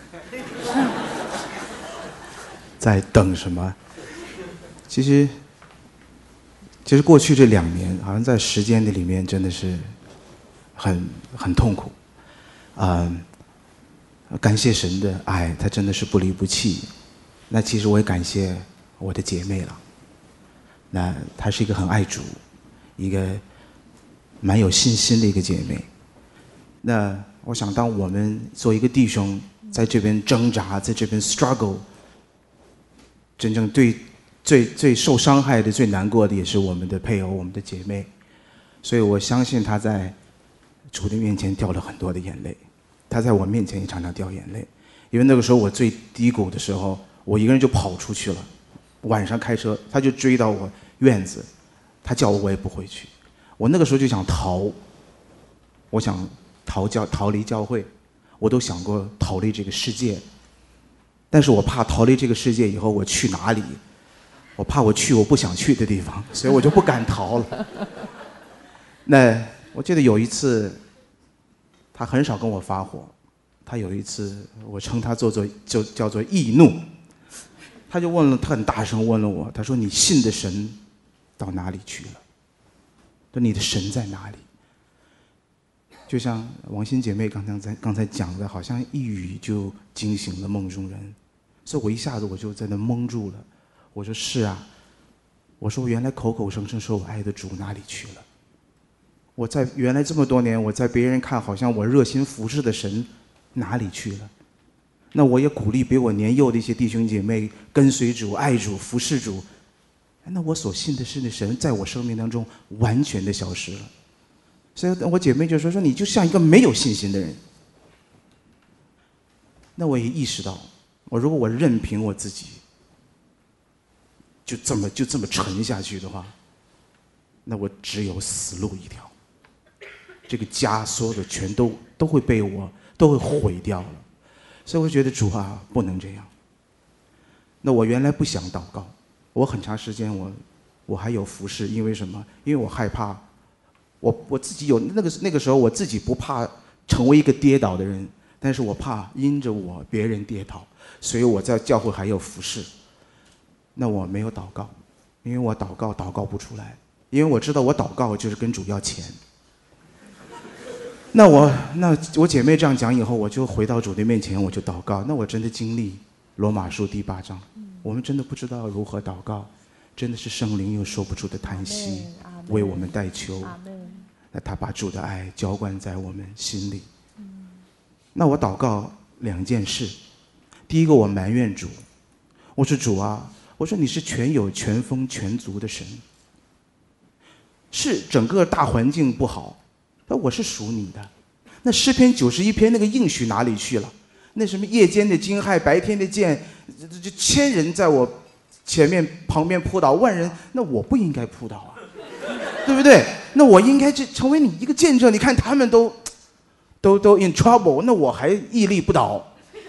在等什么？其实，其实过去这两年，好像在时间的里面真的是很很痛苦，啊、呃，感谢神的爱，他真的是不离不弃。那其实我也感谢我的姐妹了，那她是一个很爱主，一个蛮有信心的一个姐妹。那我想，当我们做一个弟兄，在这边挣扎，在这边 struggle。真正对最最受伤害的、最难过的，也是我们的配偶、我们的姐妹。所以我相信她在主的面前掉了很多的眼泪，她在我面前也常常掉眼泪。因为那个时候我最低谷的时候，我一个人就跑出去了，晚上开车，她就追到我院子，她叫我我也不回去。我那个时候就想逃，我想逃教逃离教会，我都想过逃离这个世界。但是我怕逃离这个世界以后我去哪里，我怕我去我不想去的地方，所以我就不敢逃了。那我记得有一次，他很少跟我发火，他有一次我称他做做就叫做易怒，他就问了，他很大声问了我，他说：“你信的神到哪里去了？说你的神在哪里？”就像王馨姐妹刚才在刚才讲的，好像一语就惊醒了梦中人，所以我一下子我就在那懵住了。我说是啊，我说我原来口口声声说我爱的主哪里去了？我在原来这么多年，我在别人看好像我热心服侍的神哪里去了？那我也鼓励比我年幼的一些弟兄姐妹跟随主、爱主、服侍主。那我所信的是那神在我生命当中完全的消失了。所以我姐妹就说说你就像一个没有信心的人。那我也意识到，我如果我任凭我自己就这么就这么沉下去的话，那我只有死路一条。这个家所有的全都都会被我都会毁掉了。所以我觉得主啊，不能这样。那我原来不想祷告，我很长时间我我还有服侍，因为什么？因为我害怕。我我自己有那个那个时候，我自己不怕成为一个跌倒的人，但是我怕因着我别人跌倒，所以我在教会还有服侍。那我没有祷告，因为我祷告祷告不出来，因为我知道我祷告就是跟主要钱。那我那我姐妹这样讲以后，我就回到主的面前，我就祷告。那我真的经历罗马书第八章，我们真的不知道如何祷告，真的是圣灵有说不出的叹息，为我们代求。那他把主的爱浇灌在我们心里。那我祷告两件事，第一个我埋怨主，我说主啊，我说你是全有全丰全足的神，是整个大环境不好，但我是属你的。那诗篇九十一篇那个应许哪里去了？那什么夜间的惊骇，白天的剑，这这千人在我前面旁边扑倒，万人，那我不应该扑倒啊，对不对？那我应该这成为你一个见证。你看他们都都都 in trouble， 那我还屹立不倒。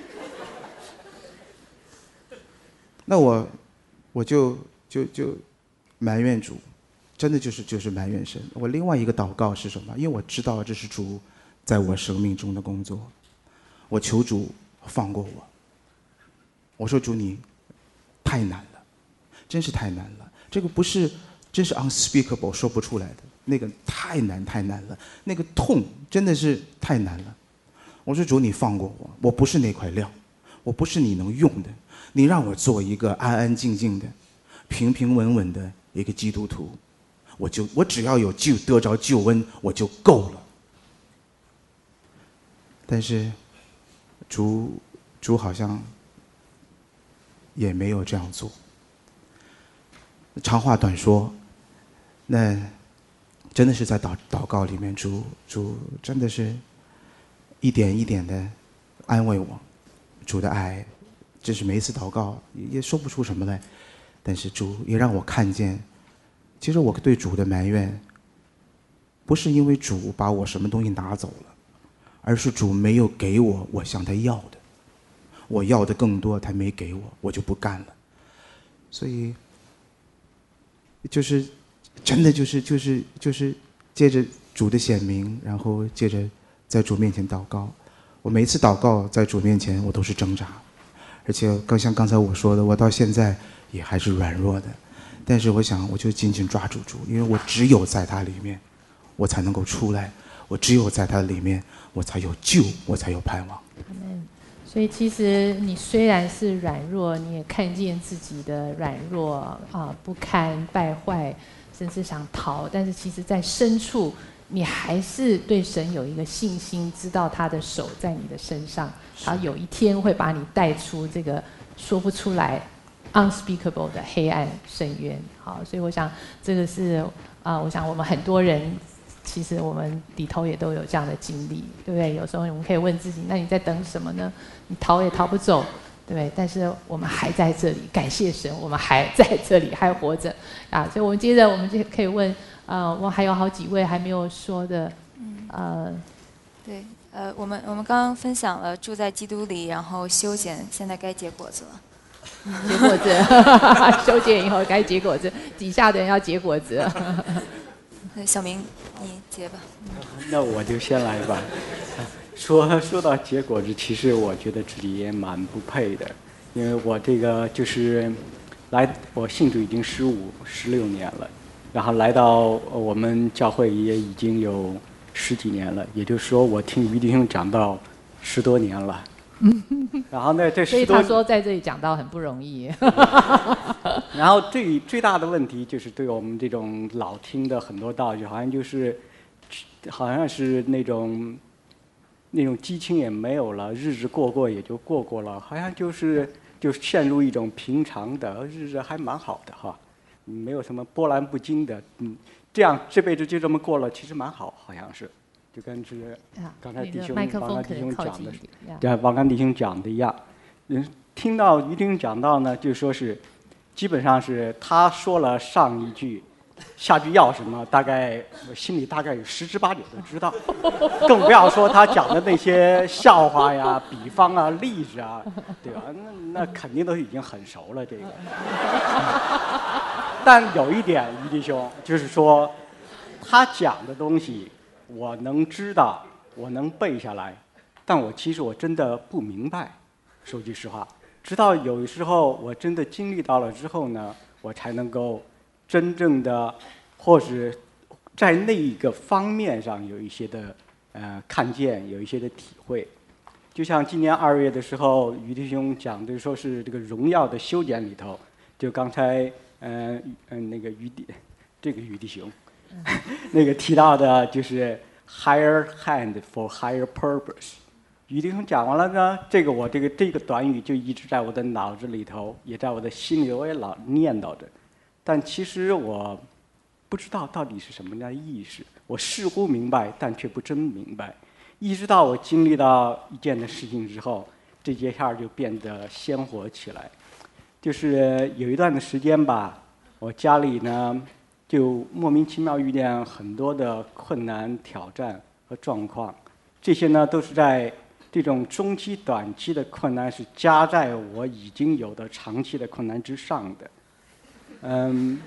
那我我就就就埋怨主，真的就是就是埋怨神。我另外一个祷告是什么？因为我知道这是主在我生命中的工作，我求主放过我。我说主你太难了，真是太难了，这个不是真是 unspeakable 说不出来的，那个太难太难了，那个痛真的是太难了。我说主你放过我，我不是那块料，我不是你能用的，你让我做一个安安静静的平平稳稳的一个基督徒，我就我只要有救得着救恩我就够了。但是主主好像也没有这样做。长话短说，那真的是在祷祷告里面，主主真的是一点一点的安慰我，主的爱真是每一次祷告也说不出什么来。但是主也让我看见，其实我对主的埋怨，不是因为主把我什么东西拿走了，而是主没有给我我向他要的，我要的更多，他没给我，我就不干了。所以，就是真的就是就是就是借着主的显明，然后借着在主面前祷告。我每一次祷告在主面前，我都是挣扎，而且更像刚才我说的，我到现在也还是软弱的。但是我想，我就紧紧抓住主，因为我只有在他里面，我才能够出来；我只有在他里面，我才有救，我才有盼望。 所以其实你虽然是软弱，你也看见自己的软弱啊、不堪、败坏，甚至想逃，但是其实在深处，你还是对神有一个信心，知道他的手在你的身上，他有一天会把你带出这个说不出来 unspeakable 的黑暗深渊。好，所以我想这个是啊、呃，我想我们很多人。其实我们里头也都有这样的经历，对不对？有时候我们可以问自己：那你在等什么呢？你逃也逃不走，对不对？但是我们还在这里，感谢神，我们还在这里，还活着啊！所以，我们接着我们就可以问，呃，我还有好几位还没有说的，呃， 对，呃，我们我们刚刚分享了住在基督里，然后修剪，现在该结果子了。 结果子，修剪以后该结果子，底下的人要结果子。 小明，你结吧。 那我就先来吧。说说到结果子，其实我觉得自己也蛮不配的，因为我这个就是来，我信主已经十五、十六年了，然后来到我们教会也已经有十几年了，也就是说，我听于弟兄讲道十多年了。然后呢，这十多， 所以他说在这里讲道很不容易。 然后最最大的问题就是对我们这种老听的很多道理，好像就是好像是那种那种激情也没有了，日子过过也就过过了，好像就是就陷入一种平常的日子，还蛮好的哈，没有什么波澜不惊的，嗯，这样这辈子就这么过了，其实蛮好，好像是。就跟这刚才弟兄王刚弟兄讲的，对王刚弟兄讲的一样，嗯，听到于弟兄讲到呢，就说是，基本上是他说了上一句，下句要什么，大概我心里大概有十之八九都知道，更不要说他讲的那些笑话呀、比方啊、例子啊，对吧？那那肯定都已经很熟了这个。但有一点，于弟兄就是说，他讲的东西。我能知道，我能背下来，但我其实我真的不明白，说句实话。直到有时候我真的经历到了之后呢，我才能够真正的，或是在那一个方面上有一些的呃看见，有一些的体会。就像今年二月的时候，于弟兄讲的说是这个荣耀的修剪里头，就刚才嗯嗯、呃、那个于弟，这个于弟兄。那个提到的就是 higher hand for higher purpose。于弟兄讲完了呢，这个我这个这个短语就一直在我的脑子里头，也在我的心里，我也老念叨着。但其实我不知道到底是什么样的意思，我似乎明白，但却不真明白。一直到我经历到一件的事情之后，这件事儿就变得鲜活起来。就是有一段的时间吧，我家里呢。就莫名其妙遇见很多的困难、挑战和状况，这些呢都是在这种中期、短期的困难是加在我已经有的长期的困难之上的。嗯，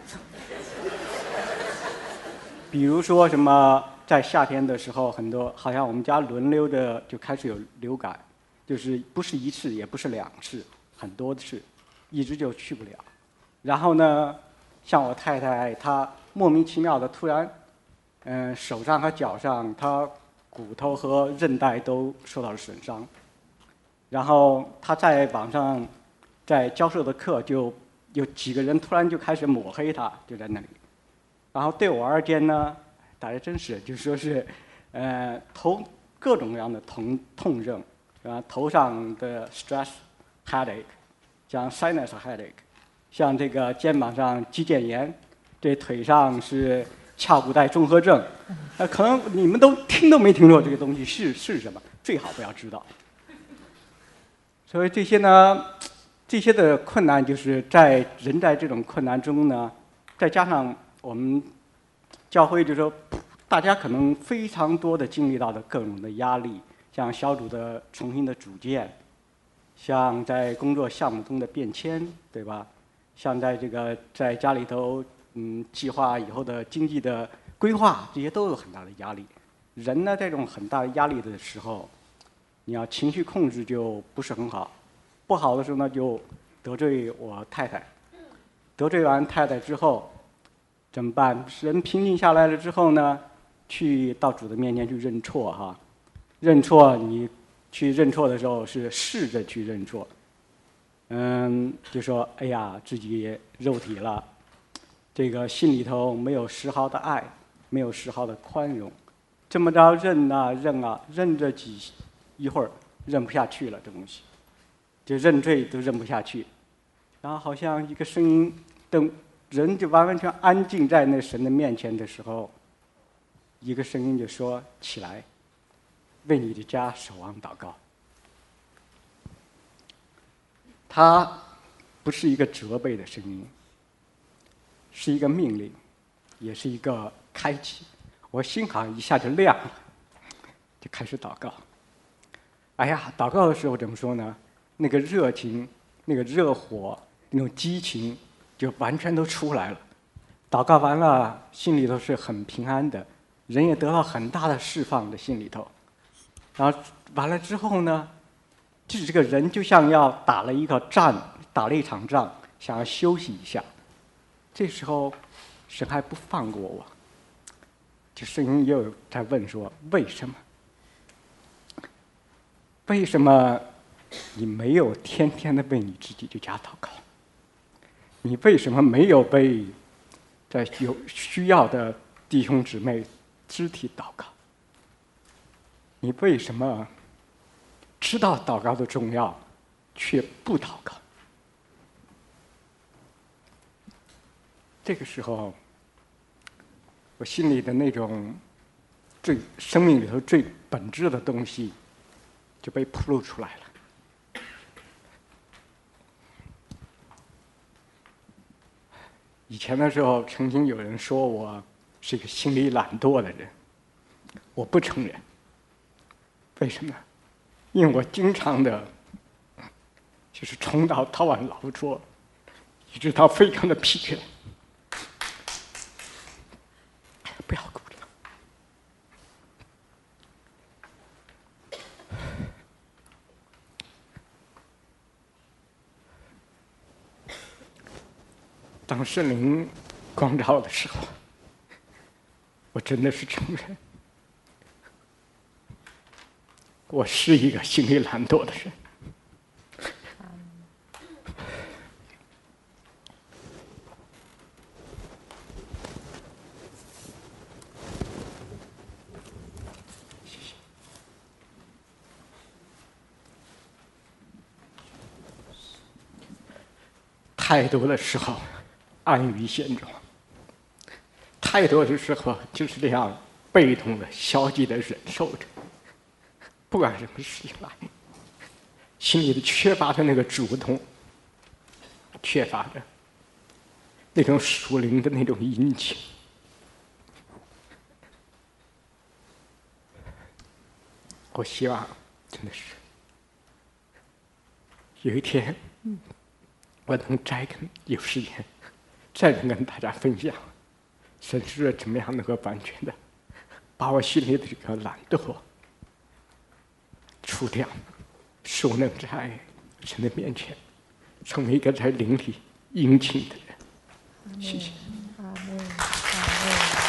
比如说什么，在夏天的时候，很多好像我们家轮流着就开始有流感，就是不是一次，也不是两次，很多次，一直就去不了。然后呢？像我太太，她莫名其妙的突然，嗯、呃，手上和脚上，她骨头和韧带都受到了损伤。然后她在网上，在教授的课，就有几个人突然就开始抹黑她，就在那里。然后对我而言呢，大家真是就说是，呃，头各种各样的痛痛症，啊，头上的 stress headache， 像 sinus headache。像这个肩膀上肌腱炎，这腿上是髂骨带综合症，呃，可能你们都听都没听说这个东西是是什么，最好不要知道。所以这些呢， 这些的困难就是在人在这种困难中呢，再加上我们教会就说，大家可能非常多的经历到的各种的压力，像小组的重新的组建，像在工作项目中的变迁，对吧？像在这个在家里头，嗯，计划以后的经济的规划，这些都有很大的压力。人呢，在这种很大的压力的时候，你要情绪控制就不是很好。不好的时候呢，就得罪我太太，得罪完太太之后，怎么办？人平静下来了之后呢，去到主的面前去认错哈。认错，你去认错的时候是试着去认错，嗯，就说哎呀，自己肉体了，这个心里头没有丝毫的爱，没有丝毫的宽容，这么着认啊认啊认着几一会儿，认不下去了，这东西。就认罪都认不下去，然后好像一个声音，等人就完完全安静在那神的面前的时候，一个声音就说：“起来，为你的家守望祷告。”它不是一个责备的声音，是一个命令，也是一个开启。我心好像一下就亮了，就开始祷告。哎呀，祷告的时候怎么说呢？那个热情，那个热火，那种激情，就完全都出来了。祷告完了，心里头是很平安的，人也得到很大的释放的心里头。然后完了之后呢，就是这个人就像要打了一个战，打了一场仗，想要休息一下。这时候，神还不放过我，就声音又在问说：为什么？为什么？你没有天天的为你自己的家祷告，你为什么没有为在有需要的弟兄姊妹肢体祷告？你为什么知道祷告的重要，却不祷告？这个时候，我心里的那种最生命里头最本质的东西就被暴露出来了。以前的时候，曾经有人说我是一个心里懒惰的人，我不承认。为什么？因为我经常的，就是从早到晚劳作，一直到非常的疲倦。不要鼓掌。当圣灵光照的时候，我真的是承认，我是一个心里懒惰的人。谢谢。太多的时候安于现状，太多的时候就是这样被动的、消极的忍受着，不管什么事情来，心里的缺乏的那个主动，缺乏着那种属灵的那种殷勤。我希望真的是有一天，我能再跟有时间，再能跟大家分享，神是怎么样能够完全的把我心里的这个懒惰除掉，使我能在神的面前成为一个在灵里殷勤的人。谢谢。 阿门。阿门。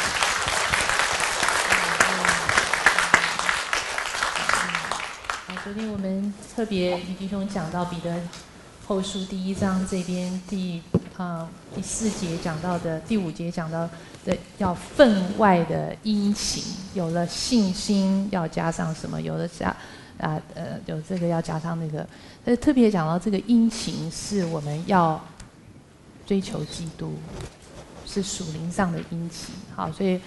好，昨天我们特别李弟兄讲到彼得后书第一章这边第啊、呃、第四节讲到的，第五节讲到的要分外的殷勤，有了信心要加上什么？有了加啊呃有这个要加上那个，呃特别讲到这个殷勤是我们要追求基督，是属灵上的殷勤。好，所以我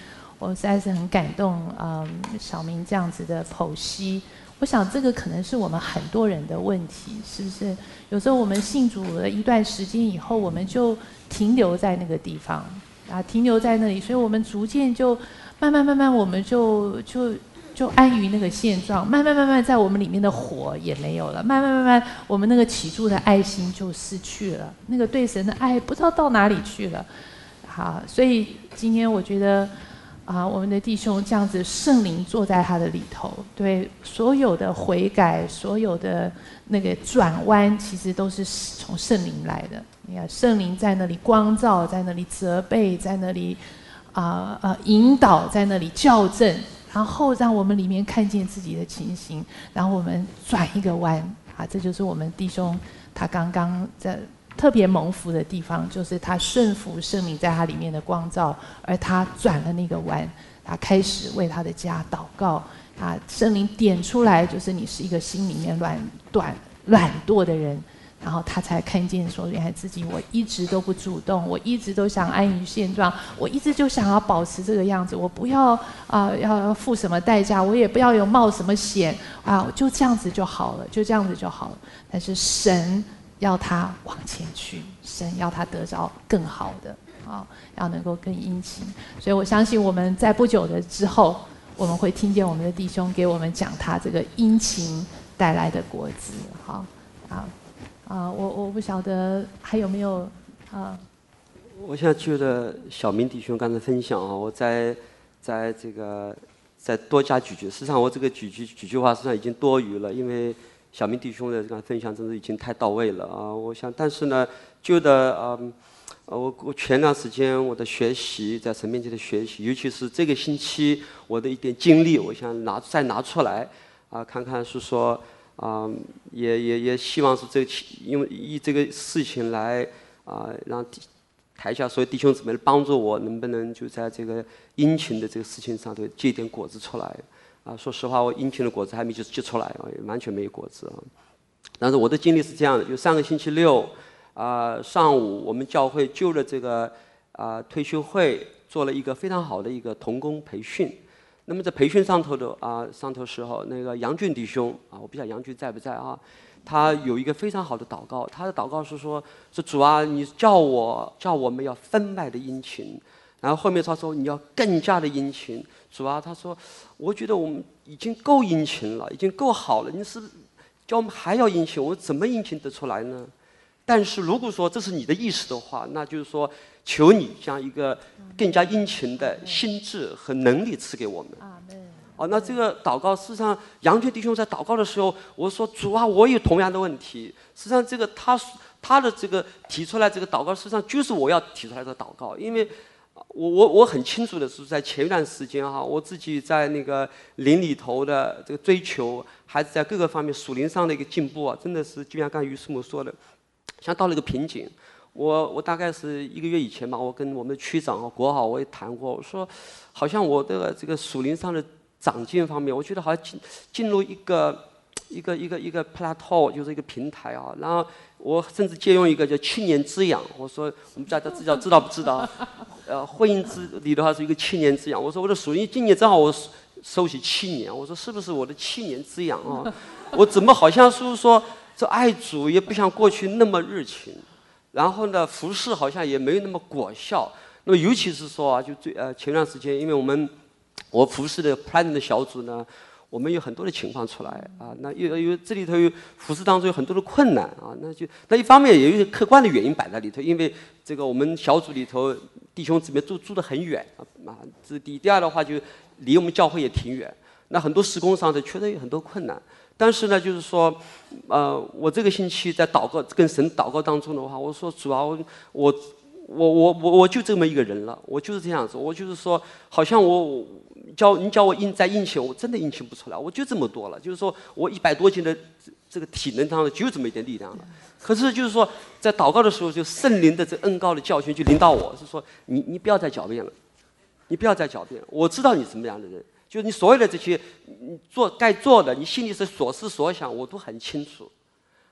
我实在是很感动，嗯，小明这样子的剖析。我想这个可能是我们很多人的问题，是不是？有时候我们信主了一段时间以后，我们就停留在那个地方啊，停留在那里，所以我们逐渐就慢慢慢慢，我们就就就安于那个现状，慢慢慢慢，在我们里面的火也没有了，慢慢慢慢，我们那个起初的爱心就失去了，那个对神的爱不知道到哪里去了。好，所以今天我觉得。啊，我们的弟兄这样子，圣灵坐在他的里头，对所有的悔改，所有的那个转弯，其实都是从圣灵来的。你看，圣灵在那里光照，在那里责备，在那里啊呃引导，在那里校正，然后让我们里面看见自己的情形，然后我们转一个弯啊，这就是我们弟兄他刚刚在。特别蒙福的地方，就是他顺服圣灵在他里面的光照，而他转了那个弯，他开始为他的家祷告。啊，圣灵点出来，就是你是一个心里面软短懒惰的人，然后他才看见说，原来自己我一直都不主动，我一直都想安于现状，我一直就想要保持这个样子，我不要啊、呃、要付什么代价，我也不要有冒什么险啊，就这样子就好了，就这样子就好了。但是神。要他往前去，神要他得着更好的啊，要能够更殷勤。所以我相信我们在不久的之后，我们会听见我们的弟兄给我们讲他这个殷勤带来的果子。好，啊啊，我我不晓得还有没有啊？ 我现在觉得小明弟兄刚才分享啊，我在在这个再多加几句。实际上我这个几句几句话实际上已经多余了，因为。小明弟兄的这个分享真是已经太到位了啊！我想，但是呢，觉得嗯，我我前段时间我的学习，在神面前的学习，尤其是这个星期我的一点经历，我想拿再拿出来啊，看看是说啊，也也也希望是这个因为以这个事情来啊，让台下所有弟兄姊妹帮助我，能不能就在这个殷勤的这个事情上头结一点果子出来。啊，说实话，我殷勤的果子还没结出来啊，完全没有果子啊。但是我的经历是这样的，就上个星期六啊、呃、上午，我们教会就了这个啊、呃、退休会做了一个非常好的一个同工培训。那么在培训上头的啊、呃、上头时候，那个杨俊弟兄啊，我不知道杨俊在不在啊，他有一个非常好的祷告，他的祷告是说：说主啊，你叫我叫我们要分外的殷勤。然后后面他说你要更加的殷勤，主啊，他说，我觉得我们已经够殷勤了，已经够好了，你是叫我们还要殷勤，我怎么殷勤得出来呢？但是如果说这是你的意思的话，那就是说，求你将一个更加殷勤的心智和能力赐给我们。哦，那这个祷告，事实上，杨俊弟兄在祷告的时候，我说主啊，我有同样的问题。实际上，这个他他的这个提出来这个祷告，实际上就是我要提出来的祷告，因为。我我我很清楚的是，在前一段时间哈，我自己在那个灵里头的这个追求，还是在各个方面属灵上的一个进步啊，真的是就像刚才于师母说的，像到了一个瓶颈。我我大概是一个月以前吧，我跟我们的区长国豪我也谈过，我说好像我的这个属灵上的长进方面，我觉得好像进进入一个一个一个一个 plateau， 就是一个平台啊。然后我甚至借用一个叫七年之痒，我说我们大家知道知道不知道？呃，婚姻之里的话是一个七年之痒。我说我的属灵今年正好我收起七年，我说是不是我的七年之痒啊？我怎么好像是说这爱主也不像过去那么热情，然后呢服侍好像也没有那么果效。那么尤其是说啊，就最呃前段时间，因为我们我服侍的 planning 的小组呢。我们有很多的情况出来啊，那有有这里头有服侍当中有很多的困难啊，那就那一方面也有一些客观的原因摆在里头，因为这个我们小组里头弟兄姊妹住住得很远啊，这是第一。第二的话就离我们教会也挺远，那很多施工上的确实有很多困难。但是呢，就是说，呃，我这个星期在祷告跟神祷告当中的话，我说主啊，我我我我我我就这么一个人了，我就是这样子，我就是说，好像我。叫你叫我硬再硬气，我真的硬气不出来，我就这么多了。就是说我一百多斤的这个体能当中就这么一点力量了。可是就是说，在祷告的时候，就圣灵的这恩膏的教训就领导我，是说你你不要再狡辩了，你不要再狡辩。我知道你什么样的人，就是你所有的这些你做该做的，你心里是所思所想，我都很清楚。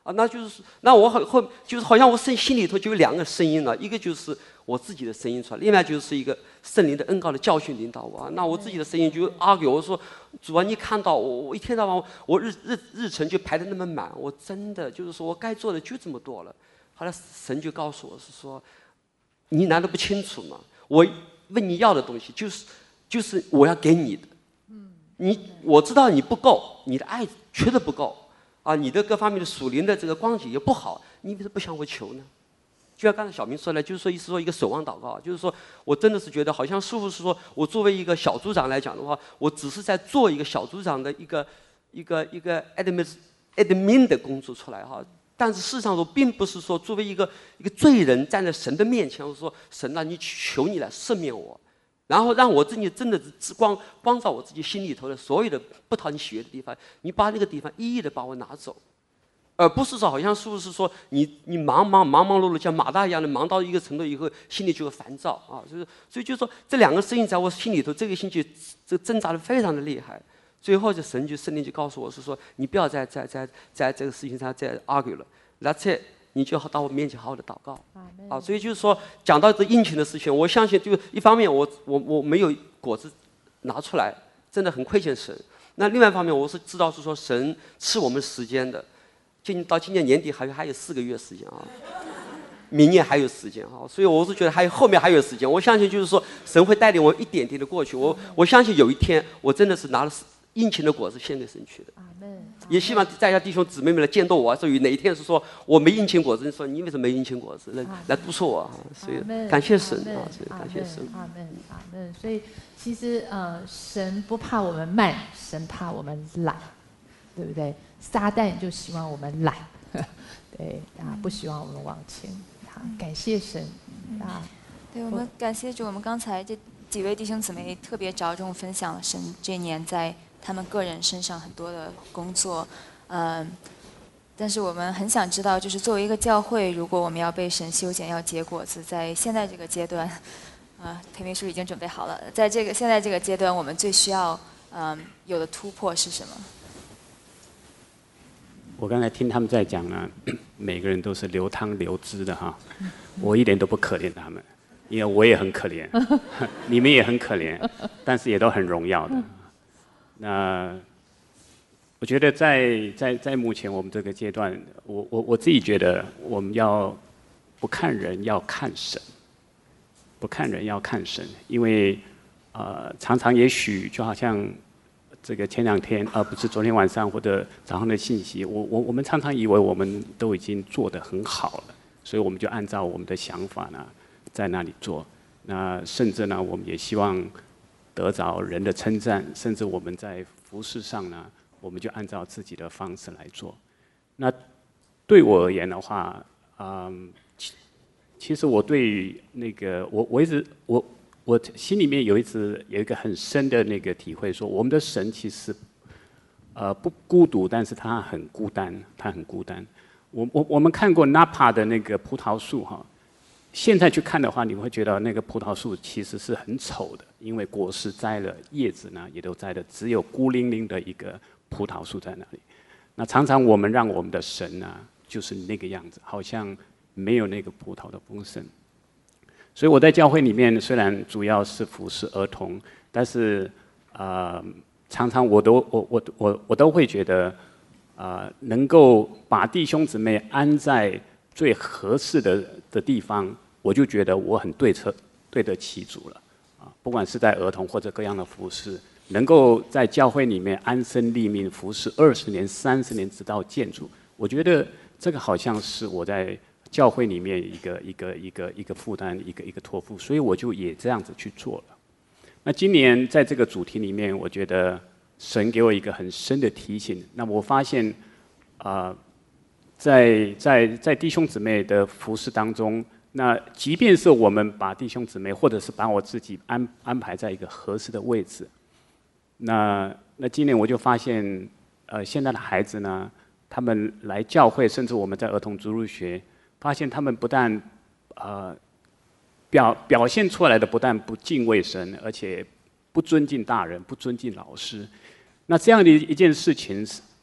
啊，那就是那我后后就是好像我心心里头就有两个声音了，一个就是我自己的声音出来，另外就是一个圣灵的恩膏的教训领导我。那我自己的声音就 argue， 我说主啊，你看到我，我一天到晚我日日日程就排得那么满，我真的就是说我该做的就这么多了。后来神就告诉我是说，你难道不清楚吗？我问你要的东西就是就是我要给你的。你我知道你不够，你的爱缺的不够。啊，你的各方面的属灵的这个光景也不好，你为什么不向我求呢？就像刚才小明说的，就是说意思说一个守望祷告，就是说我真的是觉得好像师父是说我作为一个小组长来讲的话，我只是在做一个小组长的一个一个一个 admin admin 的工作出来哈。但是事实上说，并不是说作为一个一个罪人站在神的面前，我说神啊，你求你来赦免我。然后让我自己真的是光光照我自己心里头的所有的不讨你喜悦的地方，你把那个地方一一的把我拿走，而不是说好像是不是说你你忙忙忙忙碌碌像马大一样的忙到一个程度以后，心里就会烦躁啊，就是所以就说这两个声音在我心里头这个星期这挣扎的非常的厉害，最后就神就圣灵就告诉我是说你不要再再再在这个事情上再 argue 了，而且你就好到我面前好好的祷告，啊，所以就是说讲到这殷勤的事情，我相信就一方面我我我没有果子拿出来，真的很亏欠神。那另外一方面，我是知道是说神赐我们时间的，今到今年年底还有还有四个月时间啊，明年还有时间啊，所以我是觉得还有后面还有时间。我相信就是说神会带领我一点点的过去，我我相信有一天我真的是拿了殷勤的果子献给神去的。也希望在下弟兄姊妹们来见到我，所以哪一天是说我没殷勤果子，你说你为什么没殷勤果子？来来督促我啊！所以感谢神啊，所以感谢神。 阿门阿门。所以其实呃，神不怕我们慢，神怕我们懒，对不对？撒旦就希望我们懒，对啊，不希望我们往前。好，感谢神啊！ 对，我们感谢主，我们刚才这几位弟兄姊妹特别着重分享了神这一年在他们个人身上很多的工作，嗯，但是我们很想知道，就是作为一个教会，如果我们要被神修剪，要结果子，在现在这个阶段，啊，培明叔已经准备好了，在这个现在这个阶段，我们最需要嗯有的突破是什么？ 我刚才听他们在讲呢，每个人都是流汤流汁的哈，我一点都不可怜他们，因为我也很可怜，你们也很可怜，但是也都很荣耀的。那我觉得在在在目前我们这个阶段，我我我自己觉得我们要不看人，要看神，不看人要看神，因为呃常常也许就好像这个前两天而、呃、不是昨天晚上或者早上的信息，我我我们常常以为我们都已经做得很好了，所以我们就按照我们的想法呢在那里做，那甚至呢我们也希望得着人的称赞，甚至我们在服事上呢，我们就按照自己的方式来做。那对我而言的话，嗯，其其实我对那个我我一直我我心里面有一直有一个很深的那个体会，说我们的神其实呃不孤独，但是他很孤单，他很孤单。我我我们看过 Napa 的那个葡萄树哈。现在去看的话，你会觉得那个葡萄树其实是很丑的，因为果实摘了，叶子呢也都摘了，只有孤零零的一个葡萄树在那里。那常常我们让我们的神呢，就是那个样子，好像没有那个葡萄的丰盛。所以我在教会里面，虽然主要是服侍儿童，但是呃，常常我都我我我我都会觉得，呃，能够把弟兄姊妹安在最合适的的地方，我就觉得我很对策对得起主了啊！不管是在儿童或者各样的服事，能够在教会里面安身立命服事二十年、三十年，直到建主，我觉得这个好像是我在教会里面一个一个一个一个负担，一个一个托付，所以我就也这样子去做了。那今年在这个主题里面，我觉得神给我一个很深的提醒。那我发现啊。呃在在在弟兄姊妹的服事当中，那即便是我们把弟兄姊妹，或者是把我自己安安排在一个合适的位置，那那今年我就发现，呃，现在的孩子呢，他们来教会，甚至我们在儿童主日学，发现他们不但呃表表现出来的不但不敬畏神，而且不尊敬大人，不尊敬老师。那这样的一件事情，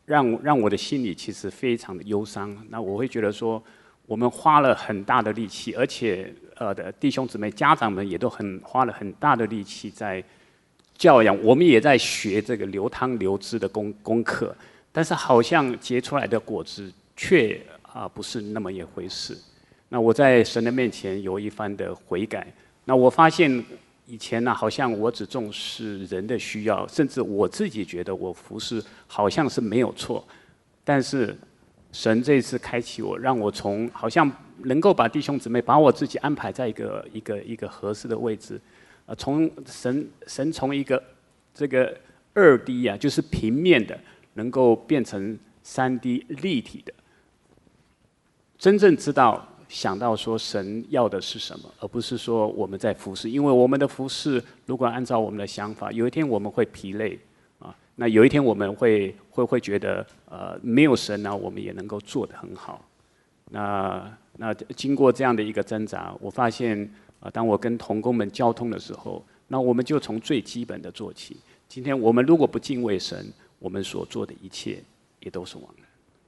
让让我的心里其实非常的忧伤。那我会觉得说，我们花了很大的力气，而且呃的弟兄姊妹、家长们也都很花了很大的力气在教养，我们也在学这个流汤流汁的功功课，但是好像结出来的果子却啊、呃、不是那么一回事。那我在神的面前有一番的悔改。那我发现以前呢、啊，好像我只重视人的需要，甚至我自己觉得我服侍好像是没有错，但是神这次开启我，让我从好像能够把弟兄姊妹把我自己安排在一个一个一个合适的位置，呃，从神神从一个这个二 D 啊，就是平面的，能够变成三 D 立体的，真正知道。想到说神要的是什么，而不是说我们在服侍。因为我们的服侍，如果按照我们的想法，有一天我们会疲累啊。那有一天我们会会会觉得，呃，没有神呢，我们也能够做得很好。那那经过这样的一个挣扎，我发现啊、呃，当我跟同工们交通的时候，那我们就从最基本的做起。今天我们如果不敬畏神，我们所做的一切也都是枉然。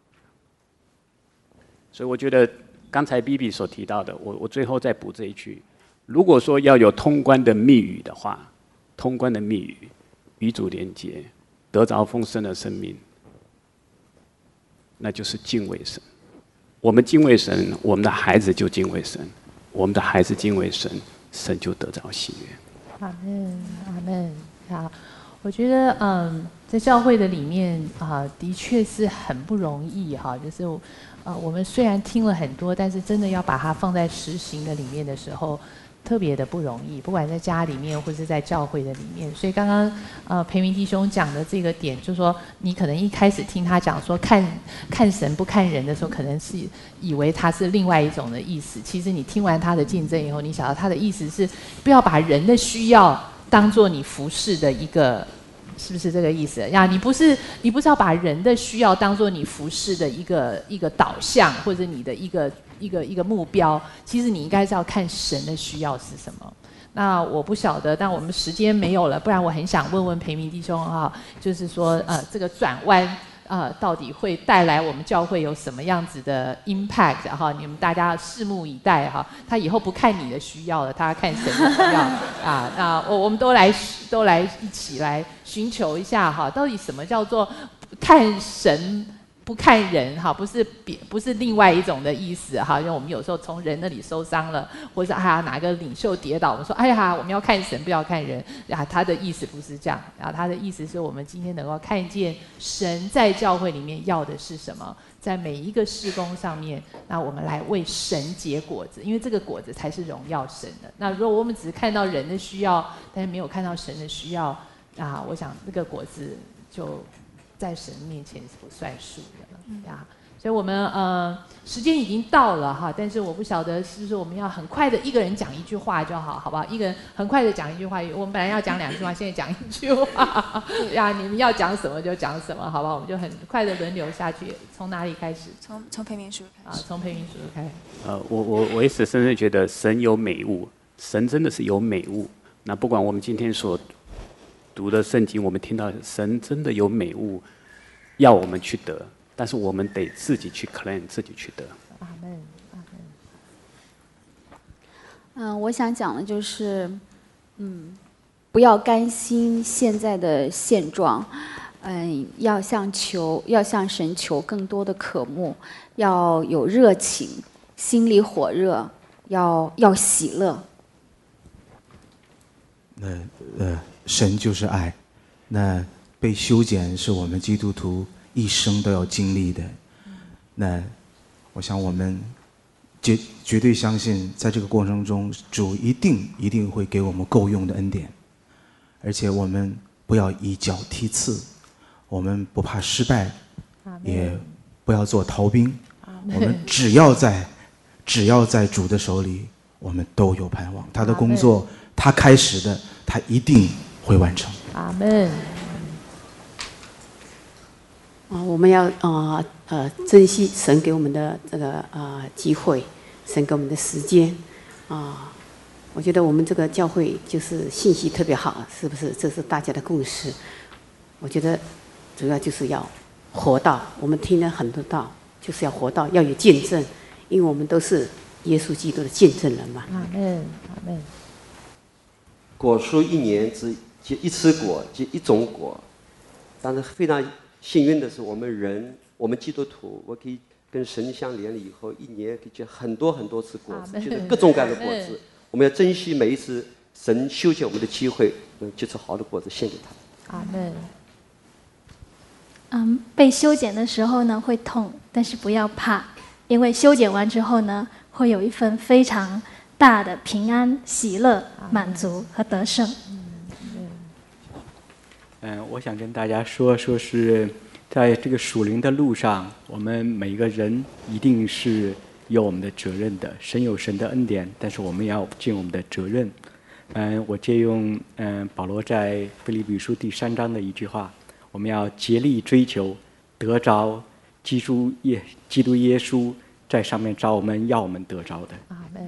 所以我觉得。刚才 B B 所提到的，我我最后再补这一句：如果说要有通关的密语的话，通关的密语，与主连结，得着丰盛的生命，那就是敬畏神。我们敬畏神，我们的孩子就敬畏神；我们的孩子敬畏神，神就得着喜悦。 阿们，阿们。好，我觉得嗯，在教会的里面啊、呃，的确是很不容易哈，就是。呃，我们虽然听了很多，但是真的要把它放在实行的里面的时候，特别的不容易。不管在家里面，或是在教会的里面。所以刚刚呃培明弟兄讲的这个点，就是说你可能一开始听他讲说看看神不看人的时候，可能是以为他是另外一种的意思。其实你听完他的见证以后，你晓得他的意思是不要把人的需要当做你服侍的一个。是不是这个意思呀？你不是你不是要把人的需要当做你服侍的一个一个导向，或者你的一个一个一个目标？其实你应该是要看神的需要是什么。那我不晓得，但我们时间没有了，不然我很想问问培明弟兄哈，就是说呃这个转弯。呃，到底会带来我们教会有什么样子的 impact 哈？你们大家拭目以待哈。他以后不看你的需要了，他看神的需要啊。那我我们都来都来一起来寻求一下哈，到底什么叫做看神不看人哈？不是别不是另外一种的意思哈。因为我们有时候从人那里受伤了，或者哎呀哪个领袖跌倒，我们说哎呀我们要看神不要看人啊。他的意思不是这样啊，他的意思是我们今天能够看见神在教会里面要的是什么，在每一个事工上面，那我们来为神结果子，因为这个果子才是荣耀神的。那如果我们只是看到人的需要，但是没有看到神的需要啊，我想那个果子就在神面前是不算数的呀。所以我们呃时间已经到了哈，但是我不晓得是不是我们要很快的一个人讲一句话就好，好不好？一个人很快的讲一句话，我们本来要讲两句话，现在讲一句话呀，你们要讲什么就讲什么，好不好？我们就很快的轮流下去，从哪里开始？ 从从培明叔开始。 啊，从培明叔开始。 呃，我我我一直深深觉得神有美物，神真的是有美物。那不管我们今天所读的圣经，我们听到神真的有美物，要我们去得。但是我们得自己去 claim， 自己去得。 阿门，阿门。 嗯，我想讲的就是，嗯，不要甘心现在的现状，嗯，要向求，要向神求更多的渴慕，要有热情，心里火热，要要喜乐。 那呃，神就是爱，那被修剪是我们基督徒一生都要经历的。那我想我们绝绝对相信，在这个过程中，主一定一定会给我们够用的恩典，而且我们不要以脚踢刺，我们不怕失败，也不要做逃兵，我们只要在只要在主的手里，我们都有盼望。他的工作，他开始的，他一定会完成。 阿门。 啊，我们要啊呃珍惜神给我们的这个啊机会，神给我们的时间啊。我觉得我们这个教会就是信息特别好，是不是？这是大家的共识。我觉得主要就是要活道。我们听了很多道，就是要活道，要有见证，因为我们都是耶稣基督的见证人嘛。 阿门，阿门。 果树一年只结一次果，结一种果，但是非常幸运的是，我们人，我们基督徒，我可以跟神相连了以后，一年可以结很多很多次果子，就是各种各样的果子。我们要珍惜每一次神修剪我们的机会，能结出好的果子献给他。 阿门。 嗯，被修剪的时候呢会痛，但是不要怕，因为修剪完之后呢，会有一份非常大的平安、喜乐、满足和得胜。 嗯，我想跟大家说，说是在这个属灵的路上，我们每一个人一定是有我们的责任的。神有神的恩典，但是我们也要尽我们的责任。嗯，我借用嗯保罗在腓立比书第三章的一句话：我们要竭力追求得着基督耶基督耶稣在上面找我们要我们得着的。 阿门。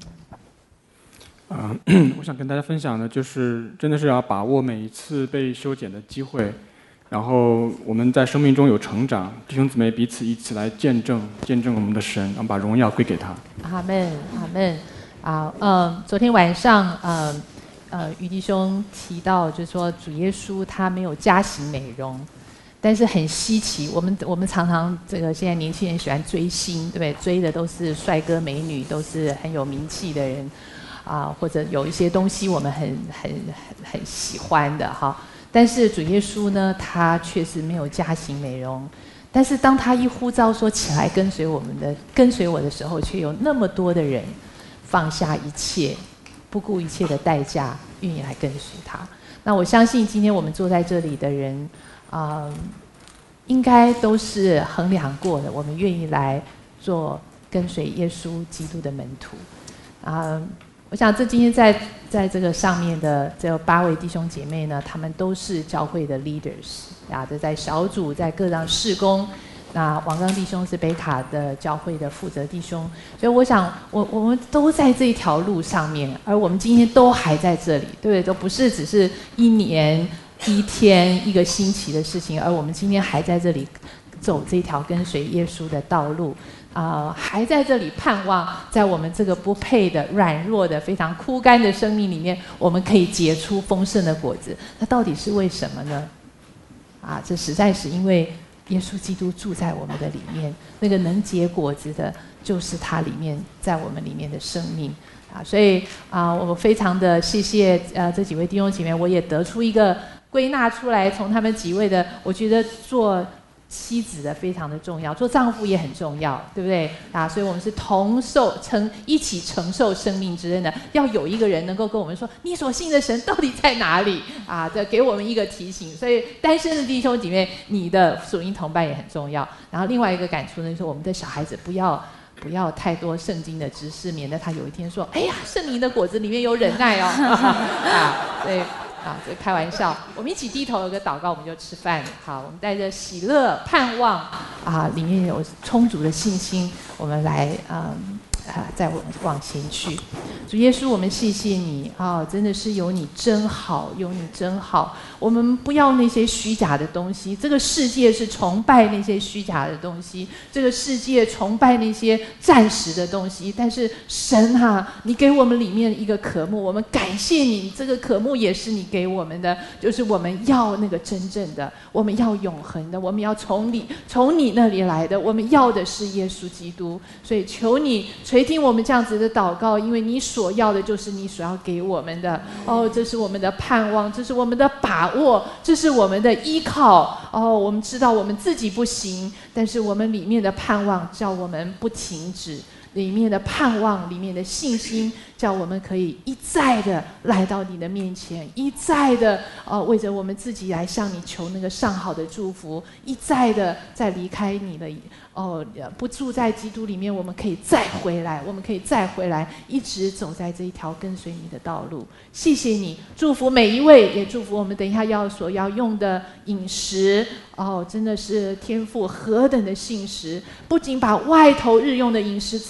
啊、呃，我想跟大家分享的就是，真的是要把握每一次被修剪的机会，然后我们在生命中有成长，弟兄姊妹彼此一起来见证，见证我们的神，然后把荣耀归给他。 阿门，阿门。啊，嗯，昨天晚上，呃，呃，于弟兄提到，就是说主耶稣他没有加型美容，但是很稀奇。我们我们常常这个现在年轻人喜欢追星，对不对？追的都是帅哥美女，都是很有名气的人。啊，或者有一些东西我们很很很很喜欢的哈，但是主耶稣呢，他确实没有加型美容，但是当他一呼召说起来跟随我们的跟随我的时候，却有那么多的人放下一切，不顾一切的代价，愿意来跟随他。那我相信今天我们坐在这里的人啊、呃，应该都是衡量过的，我们愿意来做跟随耶稣基督的门徒啊。呃我想，这今天在在这个上面的这八位弟兄姐妹呢，他们都是教会的 leaders 啊，这在小组，在各样事工。那王刚弟兄是北卡的教会的负责弟兄，所以我想，我我们都在这一条路上面，而我们今天都还在这里，对不对？都不是只是一年、一天、一个星期的事情，而我们今天还在这里走这条跟随耶稣的道路。啊、呃，还在这里盼望，在我们这个不配的、软弱的、非常枯干的生命里面，我们可以结出丰盛的果子。那到底是为什么呢？啊，这实在是因为耶稣基督住在我们的里面，那个能结果子的，就是他里面在我们里面的生命啊。所以啊，我非常的谢谢呃这几位弟兄姐妹，我也得出一个归纳出来，从他们几位的，我觉得做妻子的非常的重要，做丈夫也很重要，对不对啊？所以我们是同受承一起承受生命之恩的，要有一个人能够跟我们说，你所信的神到底在哪里啊？这给我们一个提醒。所以单身的弟兄姐妹，你的属灵同伴也很重要。然后另外一个感触呢，就是我们的小孩子不要不要太多圣经的知识，免得他有一天说，哎呀，圣灵的果子里面有忍耐哦啊，对。啊，这开玩笑，我们一起低头有个祷告，我们就吃饭。好，我们带着喜乐、盼望啊，里面有充足的信心，我们来嗯啊，再往往前去。主耶稣，我们谢谢你啊，真的是有你真好，有你真好。我们不要那些虚假的东西，这个世界是崇拜那些虚假的东西，这个世界崇拜那些暂时的东西。但是神啊，你给我们里面一个渴慕，我们感谢你，这个渴慕也是你给我们的，就是我们要那个真正的，我们要永恒的，我们要从你从你那里来的，我们要的是耶稣基督。所以求你垂听我们这样子的祷告，因为你所要的就是你所要给我们的。哦，这是我们的盼望，这是我们的把握，这是我们的依靠。哦，我们知道我们自己不行，但是我们里面的盼望叫我们不停止，里面的盼望，里面的信心，叫我们可以一再的来到你的面前，一再的呃为着我们自己来向你求那个上好的祝福，一再的再离开你的哦，不住在基督里面，我们可以再回来，我们可以再回来，一直走在这一条跟随你的道路。谢谢你，祝福每一位，也祝福我们等一下要所要用的饮食。哦，真的是天父何等的信实，不仅把外头日用的饮食赐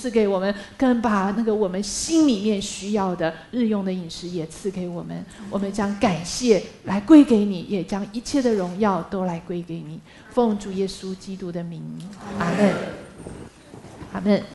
赐给我们，更把那个我们心里面需要的日用的饮食也赐给我们。我们将感谢来归给你，也将一切的荣耀都来归给你。奉主耶稣基督的名，阿门，阿门。